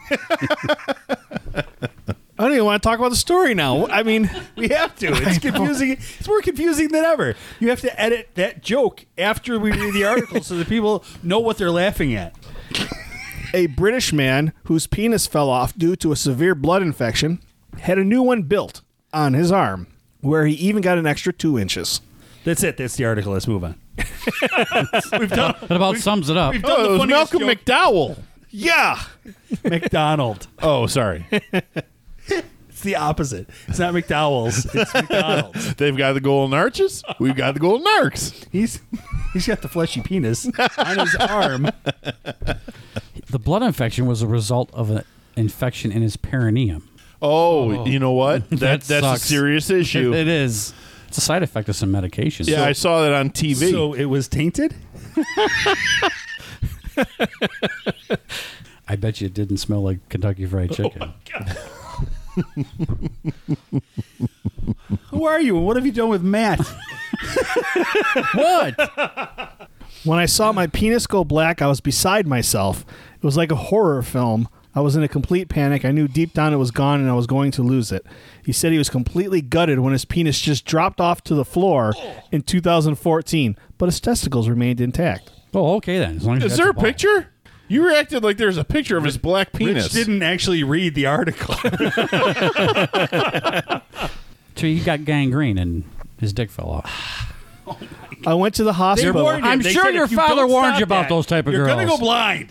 I don't even want to talk about the story now. I mean, We have to. It's confusing. It's more confusing than ever. You have to edit that joke after we read the article so that people know what they're laughing at. a British man whose penis fell off due to a severe blood infection had a new one built on his arm, where he even got an extra 2 inches. That's it. That's the article. Let's move on. We've done. That about sums it up. We've done Oh, it the was funniest Malcolm joke. McDowell. Yeah. McDonald. Oh, sorry. It's the opposite. It's not McDowell's. It's McDonald's. They've got the golden arches. We've got the golden arcs. He's got the fleshy penis on his arm. The blood infection was a result of an infection in his perineum. Oh, you know what? That That's a sucks. serious issue. It is. It's a side effect of some medication. Yeah, I saw that on TV. So it was tainted? I bet you it didn't smell like Kentucky Fried Chicken. Who are you and what have you done with Matt? What? When I saw my penis go black, I was beside myself. It was like a horror film. I was in a complete panic. I knew deep down it was gone and I was going to lose it. He said he was completely gutted when his penis just dropped off to the floor in 2014, but his testicles remained intact. Oh, okay then. As long as Is you got there your a ball. picture? You reacted like there's a picture of his black penis. Rich didn't actually read the article. So he got gangrene and his dick fell off. I went to the hospital. warned him. I'm They sure said your if you father don't warned stop you about that, those type of you're girls. gonna go blind.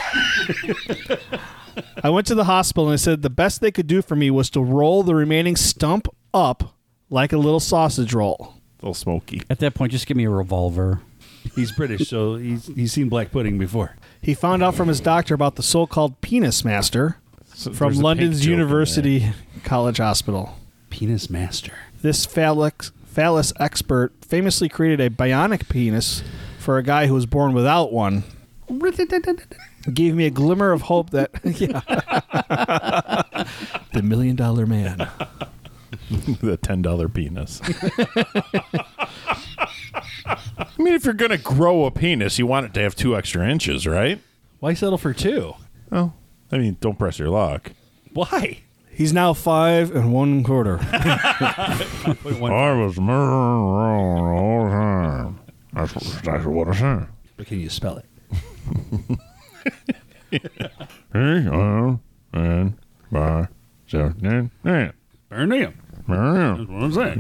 I went to the hospital and they said the best they could do for me was to roll the remaining stump up like a little sausage roll. A little smoky. At that point, just give me a revolver. He's British, so he's seen black pudding before. He found out from his doctor about the so-called penis master So from there's a London's pink joke in University College Hospital. Penis master. This phallus expert famously created a bionic penis for a guy who was born without one. Gave me a glimmer of hope that the $1 million man. there. The $10 penis. I mean, if you're going to grow a penis, you want it to have 2 extra inches, right? Why settle for 2? Well, I mean, don't press your luck. Why? He's now 5 1/4. I was murdering all the time. That's what I said. But can you spell it? Hey, and by 17. Burn him. That's what I'm saying.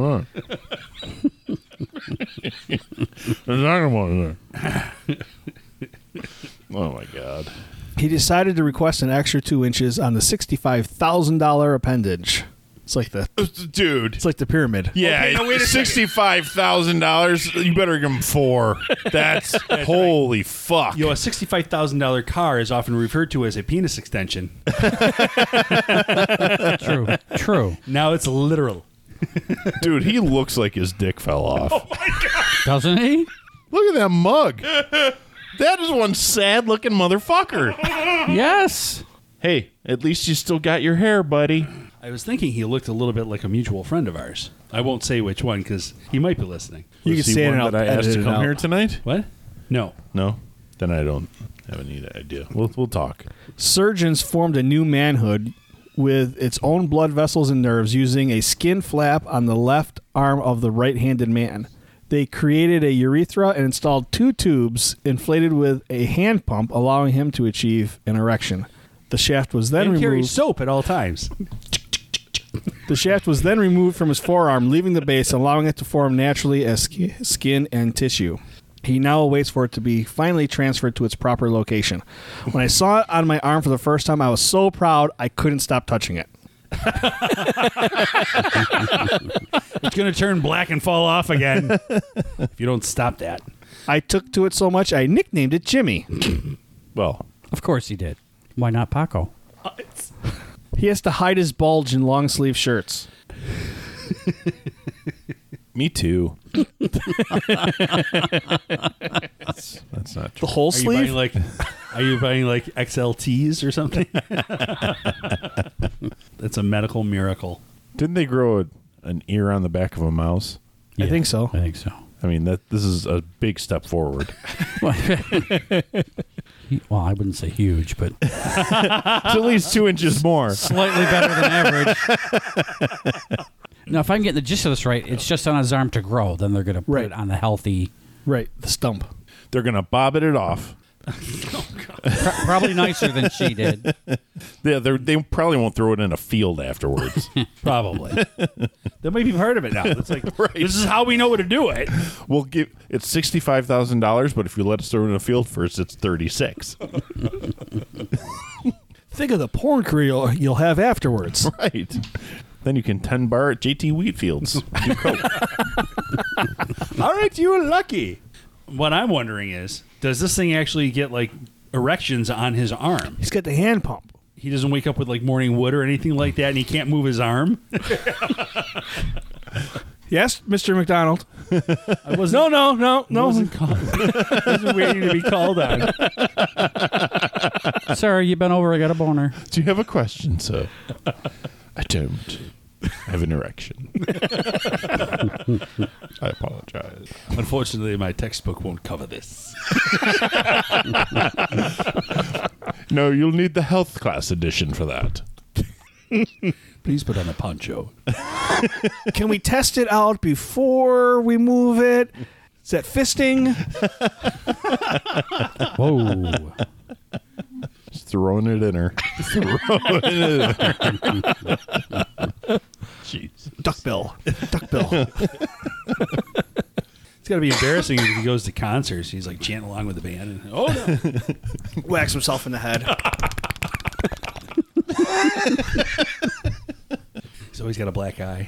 Oh my God. He decided to request an extra 2 inches on the $65,000 appendage. It's like the Dude. pyramid. Yeah, Okay, now wait a $65,000. You better give him 4. That's holy fuck. Yo, a $65,000 car is often referred to as a penis extension. True. Now it's literal. Dude, he looks like his dick fell off. Doesn't he? Look at that mug. That is one sad looking motherfucker. Yes. Hey, at least you still got your hair, buddy. I was thinking he looked a little bit like a mutual friend of ours. I won't say which one because he might be listening. You Was can he say it one and I'll that I asked edit to it come out. here tonight? What? No. No? Then I don't have any idea. We'll talk. Surgeons formed a new manhood with its own blood vessels and nerves using a skin flap on the left arm of the right-handed man. They created a urethra and installed 2 tubes inflated with a hand pump, allowing him to achieve an erection. The shaft was then And carry removed. soap at all times. The shaft was then removed from his forearm, leaving the base, allowing it to form naturally as skin and tissue. He now waits for it to be finally transferred to its proper location. When I saw it on my arm for the first time, I was so proud I couldn't stop touching it. It's going to turn black and fall off again if you don't stop that. I took to it so much I nicknamed it Jimmy. Well, Of course he did. Why not Paco? He has to hide his bulge in long sleeve shirts. me too. That's not The true. whole Are you sleeve? buying like XLTs or something? That's a medical miracle. Didn't they grow an ear on the back of a mouse? I think so. I think so. I mean, this is a big step forward. Well, I wouldn't say huge, but It's at least 2 inches more. slightly better than average. Now, if I can get the gist of this right, it's just on his arm to grow. Then they're going to put Right. it on the healthy, Right, the stump. They're going to bob it off. probably nicer than she did. Yeah, they probably won't throw it in a field afterwards. Probably. That might be part of it now. It's like, Right. this is how we know to do it. We'll give it's $65,000, but if you let us throw it in a field first, it's 36. Think of the porn career you'll have afterwards. Right. Then you can 10 bar at JT Wheatfield's. Do coke. All right, you were lucky. What I'm wondering is, does this thing actually get like erections on his arm? He's got the hand pump. He doesn't wake up with like morning wood or anything like that, and he can't move his arm. Yes, Mr. McDonald. I wasn't. No. Wasn't called. Wasn't waiting to be called on. Sir, you been over. I got a boner. Do you have a question, sir? I don't. I have an erection. I apologize. Unfortunately, my textbook won't cover this. No, you'll need the health class edition for that. Please put on a poncho. Can we test it out before we move it? Is that fisting? Whoa. Just throwing it in her. Throwing it in her. Jeez. Duckbill. Duckbill. It's got to be embarrassing if he goes to concerts. He's like chanting along with the band. And, oh, no. Whacks himself in the head. He's always got a black eye.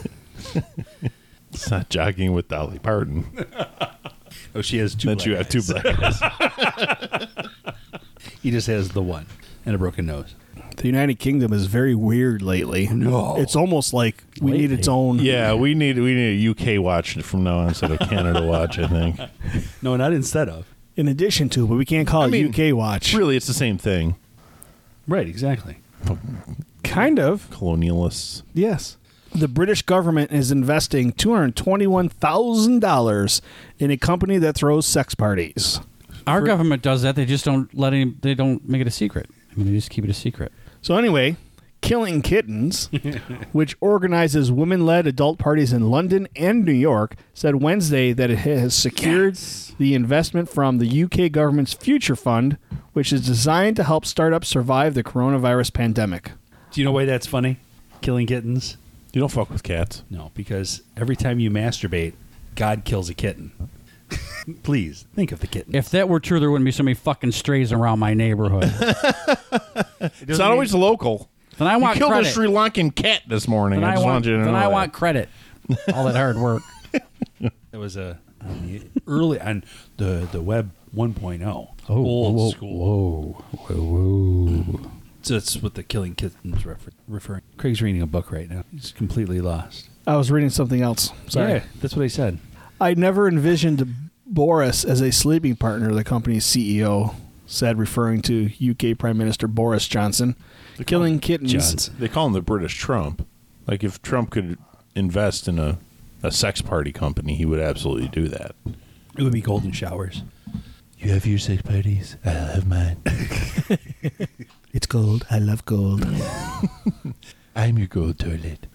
It's not jogging with Dolly Parton. Oh, she has two Then black you have eyes. two black eyes. He just has the one and a broken nose. The United Kingdom is very weird lately. No. It's almost like we need its own. Yeah, we need a UK watch from now on instead of Canada watch, I think. No, not instead of. In addition to, but we can't call it mean, UK watch. Really, it's the same thing. Right, exactly. Kind of. Colonialists. Yes. The British government is investing $221,000 in a company that throws sex parties. Our government does that. They just don't they don't make it a secret. I mean, they just keep it a secret. So anyway, Killing Kittens, which organizes women-led adult parties in London and New York, said Wednesday that it has secured the investment from the UK government's Future Fund, which is designed to help startups survive the coronavirus pandemic. Do you know why that's funny? Killing kittens? You don't fuck with cats. No, because every time you masturbate, God kills a kitten. Please, think of the kitten. If that were true, there wouldn't be so many fucking strays around my neighborhood. It's not always local. Then I You want killed credit. a Sri Lankan cat this morning. Then I just want, wanted you to know then I that. want credit. All that hard work. It was early on the web 1.0. Old whoa, school. Whoa. So that's what the Killing Kittens referring. Craig's reading a book right now. He's completely lost. I was reading something else. Sorry. Yeah, that's what I said. I never envisioned Boris as a sleeping partner, the company's CEO said, referring to UK Prime Minister Boris Johnson. Killing Kittens. Johnson. They call him the British Trump. Like, if Trump could invest in a sex party company, he would absolutely do that. It would be golden showers. You have your sex parties. I'll have mine. It's gold. I love gold. I'm your gold toilet.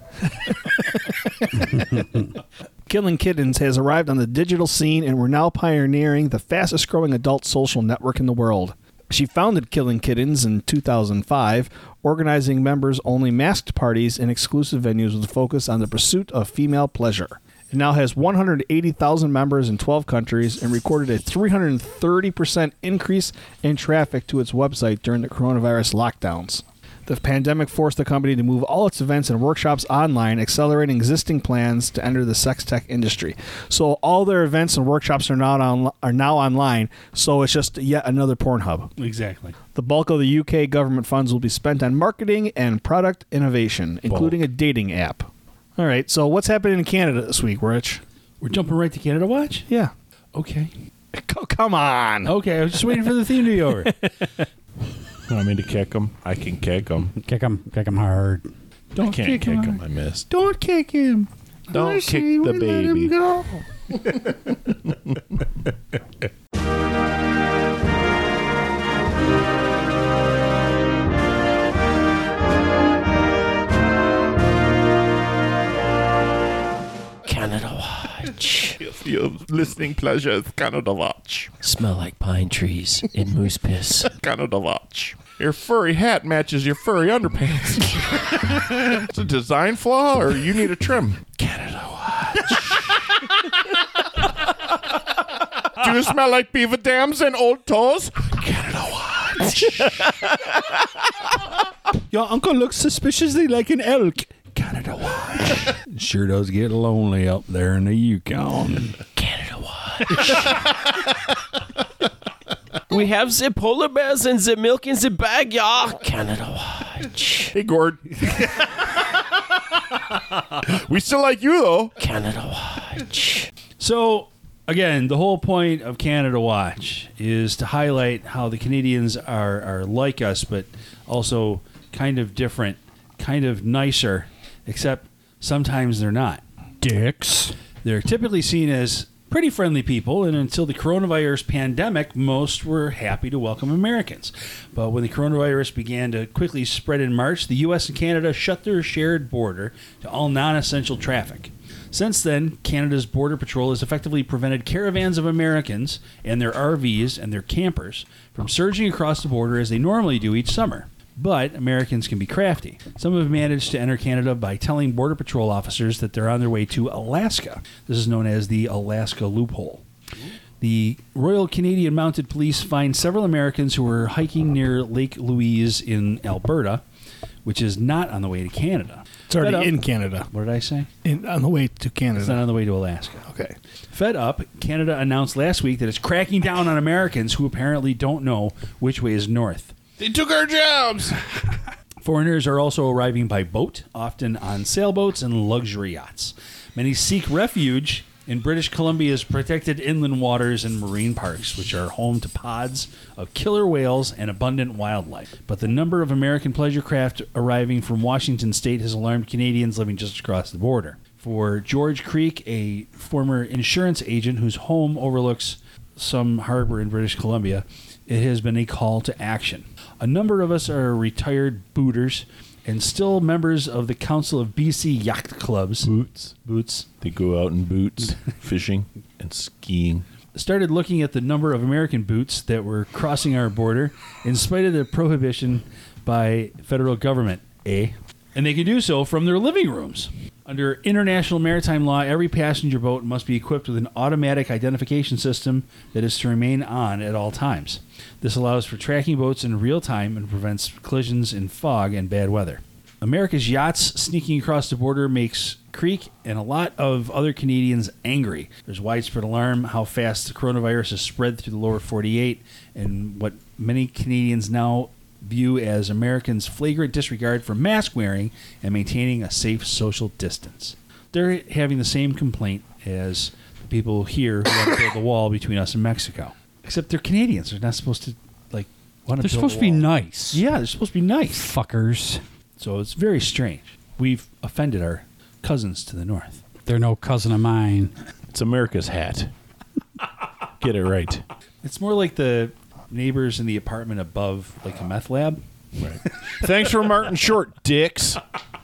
Killing Kittens has arrived on the digital scene, and we're now pioneering the fastest growing adult social network in the world. She founded Killing Kittens in 2005, organizing members-only masked parties in exclusive venues with a focus on the pursuit of female pleasure. It now has 180,000 members in 12 countries and recorded a 330% increase in traffic to its website during the coronavirus lockdowns. The pandemic forced the company to move all its events and workshops online, accelerating existing plans to enter the sex tech industry. So all their events and workshops are now online, so it's just yet another Pornhub. Exactly. The bulk of the UK government funds will be spent on marketing and product innovation, including a dating app. All right, so what's happening in Canada this week, Rich? We're jumping right to Canada Watch? Yeah. Okay. Come on. Okay, I was just waiting for the theme to be over. You want me to kick him? I can kick him. Kick him hard. I can't kick him. I missed. Don't kick him. Don't kick the baby. Canada Watch. Your listening pleasure is Canada Watch. Smell like pine trees in moose piss. Canada Watch. Your furry hat matches your furry underpants. It's a design flaw, or you need a trim. Canada Watch. Do you smell like beaver dams and old toes? Canada Watch. Your uncle looks suspiciously like an elk. Canada Watch. Sure does get lonely up there in the Yukon. Canada Watch. We have the polar bears and the milk in the bag, y'all. Canada Watch. Hey, Gord. We still like you, though. Canada Watch. So, again, the whole point of Canada Watch is to highlight how the Canadians are like us, but also kind of different, kind of nicer, except sometimes they're not. Dicks. They're typically seen as pretty friendly people, and until the coronavirus pandemic, most were happy to welcome Americans. But when the coronavirus began to quickly spread in March, the U.S. and Canada shut their shared border to all non-essential traffic. Since then, Canada's Border Patrol has effectively prevented caravans of Americans and their RVs and their campers from surging across the border as they normally do each summer. But Americans can be crafty. Some have managed to enter Canada by telling Border Patrol officers that they're on their way to Alaska. This is known as the Alaska loophole. The Royal Canadian Mounted Police find several Americans who were hiking near Lake Louise in Alberta, which is not on the way to Canada. It's already in Canada. What did I say? On the way to Canada. It's not on the way to Alaska. Okay. Fed up, Canada announced last week that it's cracking down on Americans who apparently don't know which way is north. They took our jobs. Foreigners are also arriving by boat, often on sailboats and luxury yachts. Many seek refuge in British Columbia's protected inland waters and marine parks, which are home to pods of killer whales and abundant wildlife. But the number of American pleasure craft arriving from Washington state has alarmed Canadians living just across the border. For George Creek, a former insurance agent whose home overlooks some harbor in British Columbia, it has been a call to action. A number of us are retired booters and still members of the Council of BC Yacht Clubs. Boots. They go out in boots, fishing and skiing. Started looking at the number of American boots that were crossing our border in spite of the prohibition by federal government, And they can do so from their living rooms. Under international maritime law, every passenger boat must be equipped with an automatic identification system that is to remain on at all times. This allows for tracking boats in real time and prevents collisions in fog and bad weather. America's yachts sneaking across the border makes Creek and a lot of other Canadians angry. There's widespread alarm how fast the coronavirus has spread through the lower 48 and what many Canadians now view as Americans' flagrant disregard for mask wearing and maintaining a safe social distance. They're having the same complaint as the people here who want to build the wall between us and Mexico. Except they're Canadians. They're not supposed to, want to build They're supposed to be nice. Yeah, they're supposed to be nice. Fuckers. So it's very strange. We've offended our cousins to the north. They're no cousin of mine. It's America's hat. Get it right. It's more like the neighbors in the apartment above, like a meth lab. Right. Thanks for Martin Short, dicks.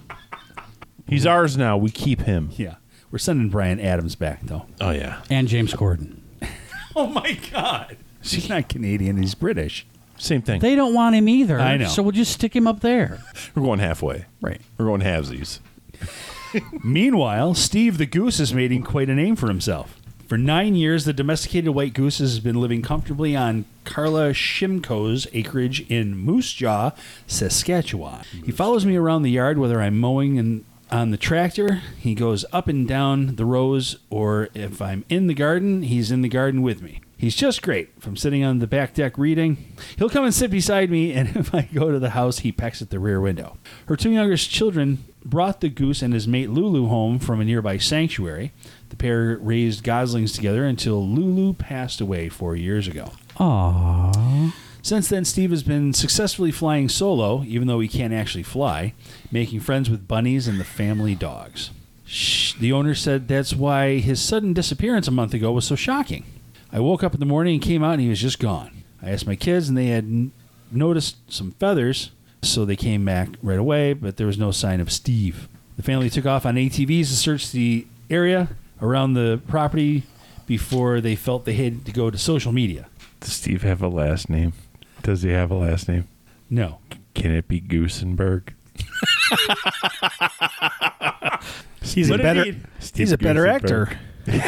He's ours now. We keep him. Yeah. We're sending Brian Adams back, though. Oh, yeah. And James Corden. Oh, my God. He's not Canadian. He's British. Same thing. They don't want him either. I know. So we'll just stick him up there. We're going halfway. Right. We're going halvesies. Meanwhile, Steve the Goose is making quite a name for himself. For 9 years, the domesticated white goose has been living comfortably on Carla Shimko's acreage in Moose Jaw, Saskatchewan. He follows me around the yard whether I'm mowing and on the tractor. He goes up and down the rows, or if I'm in the garden, he's in the garden with me. He's just great. From sitting on the back deck reading, he'll come and sit beside me, and if I go to the house, he pecks at the rear window. Her two youngest children brought the goose and his mate Lulu home from a nearby sanctuary. The pair raised goslings together until Lulu passed away 4 years ago. Aww. Since then, Steve has been successfully flying solo, even though he can't actually fly, making friends with bunnies and the family dogs. The owner said that's why his sudden disappearance a month ago was so shocking. I woke up in the morning and came out and he was just gone. I asked my kids and they had noticed some feathers, so they came back right away, but there was no sign of Steve. The family took off on ATVs to search the area around the property before they felt they had to go to social media. Does Steve have a last name? Does he have a last name? No. Can it be Goosenberg? He's a better actor.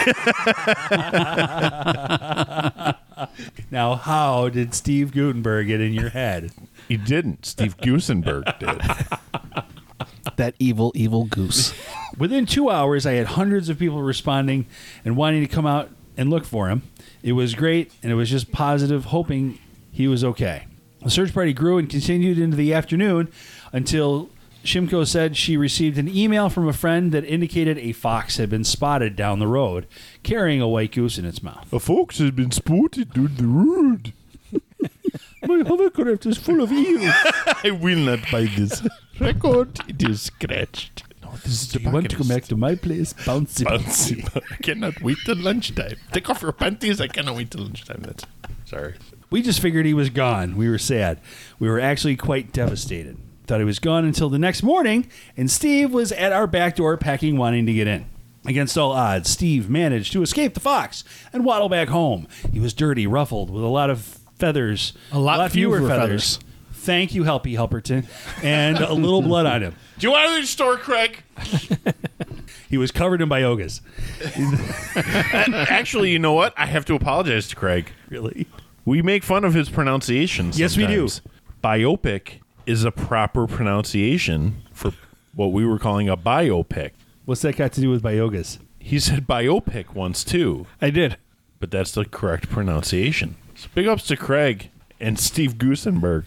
Now, how did Steve Gutenberg get in your head? He didn't. Steve Goosenberg did. That evil, evil goose. Within 2 hours, I had hundreds of people responding and wanting to come out and look for him. It was great, and it was just positive, hoping he was okay. The search party grew and continued into the afternoon until Shimko said she received an email from a friend that indicated a fox had been spotted down the road, carrying a white goose in its mouth. A fox has been spotted down the road. My hovercraft is full of eels. I will not buy this record. It is scratched. No, This is Do you want to go back to my place? Bouncy. Bouncy. I cannot wait till lunchtime. Take off your panties. I cannot wait till lunchtime. That's sorry. We just figured he was gone. We were sad. We were actually quite devastated. Thought he was gone until the next morning, and Steve was at our back door packing, wanting to get in. Against all odds, Steve managed to escape the fox and waddle back home. He was dirty, ruffled, with a lot of feathers. A lot fewer feathers. Thank you, Helpy Helperton. And a little blood on him. Do you want to store, Craig? He was covered in biogas. Actually, you know what? I have to apologize to Craig. Really? We make fun of his pronunciation. Yes, we do. sometimes. Biopic is a proper pronunciation for what we were calling a biopic. What's that got to do with biogas? He said biopic once too, I did. but that's the correct pronunciation. So big ups to Craig and Steve Gusenberg.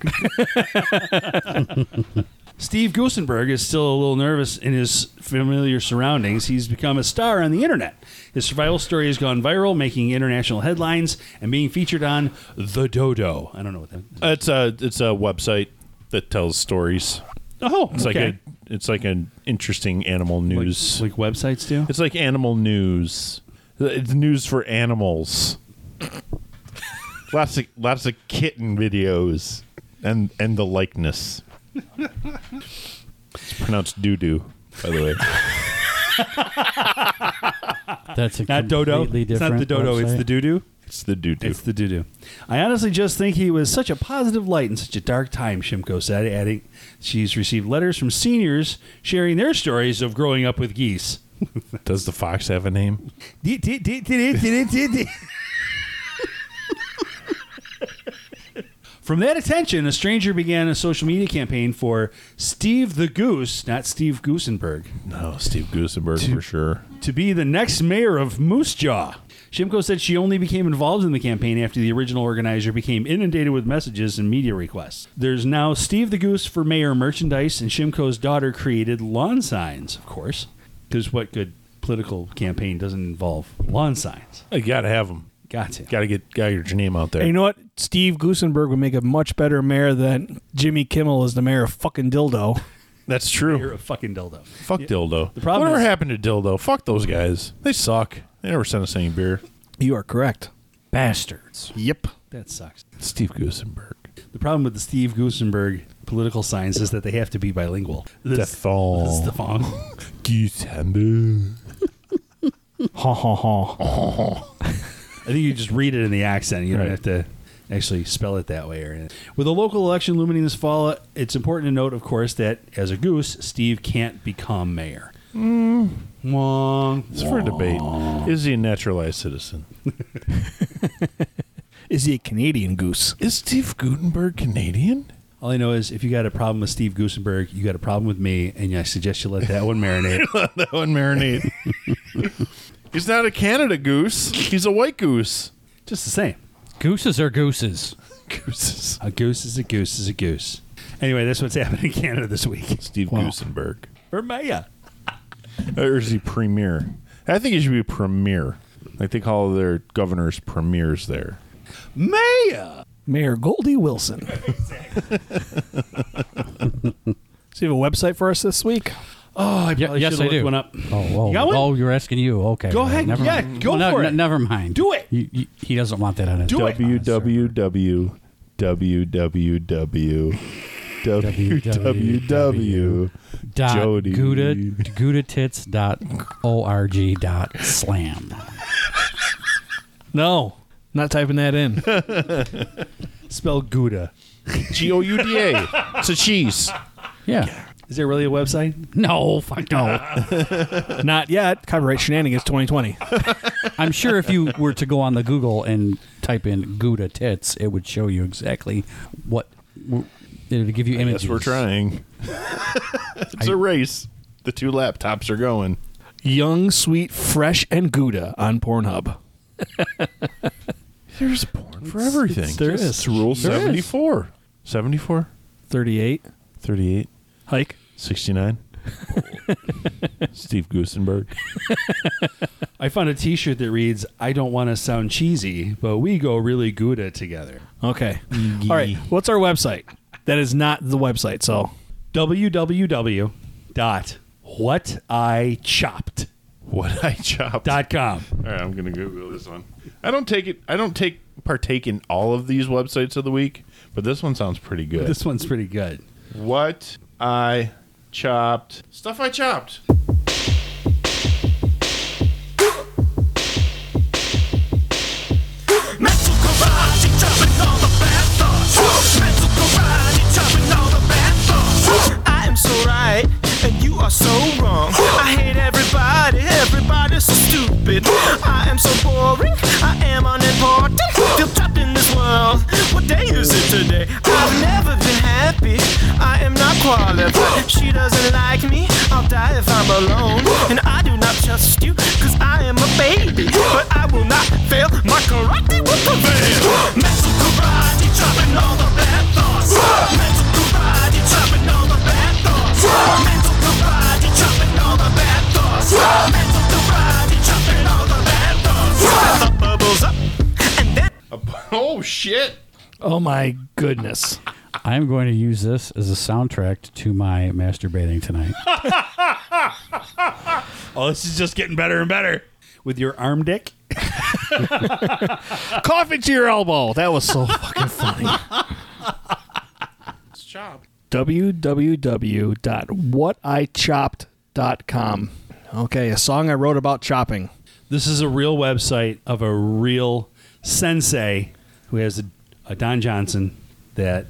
Steve Gusenberg is still a little nervous in his familiar surroundings. He's become a star on the internet. His survival story has gone viral, making international headlines and being featured on The Dodo. I don't know what that is. It's a website that tells stories. Oh, It's okay. it's like an interesting animal news. Like websites do? It's like animal news. It's news for animals. lots of kitten videos and the likeness. It's pronounced doo-doo, by the way. That's a Not Dodo. completely It's not the different Dodo. It's website. the Doo-Doo. It's the doo-doo. It's the doo-doo. I honestly just think he was such a positive light in such a dark time, Shimko said, adding she's received letters from seniors sharing their stories of growing up with geese. Does the fox have a name? From that attention, a stranger began a social media campaign for Steve the Goose, not Steve Gusenberg, No, Steve Gusenberg for sure. to be the next mayor of Moose Jaw. Shimko said she only became involved in the campaign after the original organizer became inundated with messages and media requests. There's now Steve the Goose for mayor merchandise, and Shimko's daughter created lawn signs, of course, because what good political campaign doesn't involve lawn signs? You gotta have them. Got to. Gotta get your name out there. And you know what? Steve Gusenberg would make a much better mayor than Jimmy Kimmel as the mayor of fucking Dildo. That's true. You're a fucking dildo. Fuck Dildo. The problem Whatever is- happened to Dildo? Fuck those guys. They suck. They never sent us any beer. You are correct. Bastards. Yep. That sucks. Steve Gusenberg. The problem with the Steve Gusenberg political signs is that they have to be bilingual. The This is thong. the thong. Gusenberg. Ha ha ha. I think you just read it in the accent. You don't Right. have to actually spell it that way. With a local election looming this fall, it's important to note, of course, that as a goose, Steve can't become mayor. Wong. It's for debate. Is he a naturalized citizen? Is he a Canadian goose? Is Steve Gutenberg Canadian? All I know is if you got a problem with Steve Gusenberg, you got a problem with me, and I suggest you let that one marinate. That one marinate. He's not a Canada goose. He's a white goose. Just the same. Gooses are gooses. Gooses. A goose is a goose is a goose. Anyway, that's what's happening in Canada this week. Steve Gusenberg. For mayor. Or is he premier? I think he should be premier. Like they call their governors premiers there. Mayor! Mayor Goldie Wilson. So you have a website for us this week? Oh, I probably yes, should have I do. looked one up. Oh, You got one? oh, you're asking you. Okay. Go All right, ahead. Never Yeah, mind. go Well, for it. Never mind. Do it. He doesn't want that on his Do it. www. Goudatits.org.slam. No. Not typing that in. Spell Gouda. Gouda. It's a cheese. Yeah. Is there really a website? No, fuck no. Not yet. Copyright Shenanigans 2020. I'm sure if you were to go on the Google and type in Gouda tits, it would show you exactly what. It would give you images. Yes, we're trying. It's a race. The two laptops are going. Young, sweet, fresh, and Gouda on Pornhub. There's porn for everything. there It's is. rule There is. 74. 74? 38. 38? Hike. 69? Steve Gusenberg. I found a T-shirt that reads, "I don't want to sound cheesy, but we go really Gouda together." Okay. All right. What's our website? That is not the website. So www.horrorfest. What I Chopped. What I chopped. .com. All right, I'm gonna Google this one. I don't partake in all of these websites of the week, but this one sounds pretty good. This one's pretty good. What I chopped. Stuff I chopped. Mental karate, chopping all the bad thoughts. Mental karate, chopping all the bad thoughts. I am so right, and you are so wrong. I hate everybody, everybody's so stupid. I am so boring, I am unimportant. Feel trapped in this world. What day is it today? I've never been happy. I am not qualified. She doesn't like me. I'll die if I'm alone. And I do not trust you, cause I am a baby. But I will not fail. My karate will prevail. Mental karate, chopping all the bad thoughts. Mental karate, chopping all the bad thoughts. Mental karate, chopping all the bad thoughts. Mental karate, chopping all the bad thoughts. The bubbles up, and then Oh shit! Oh my goodness. I'm going to use this as a soundtrack to my masturbating tonight. Oh, this is just getting better and better. With your arm dick? Coffee to your elbow. That was so fucking funny. It's chopped. www.whatichopped.com. Okay, a song I wrote about chopping. This is a real website of a real sensei who has a Don Johnson that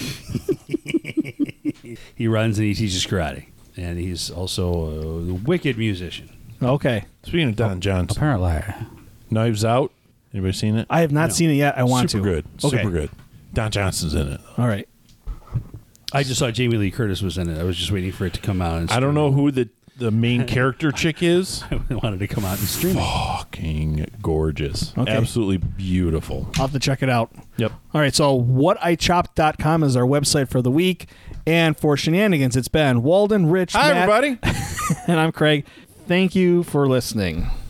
he runs and he teaches karate. And he's also a wicked musician. Okay. Speaking of Don Johnson, Apparently. Knives Out. Anybody seen it? I have not seen it yet. I want Super to. good. Okay. Super good. Don Johnson's in it. All right. I just saw Jamie Lee Curtis was in it. I was just waiting for it to come out. And I don't know who the main character chick is. I wanted to come out and stream it. Fucking gorgeous. Okay. Absolutely beautiful. I'll have to check it out. Yep. All right, so whatichopped.com is our website for the week. And for Shenanigans, it's been Walden, Rich, Hi, Matt, everybody. and I'm Craig. Thank you for listening.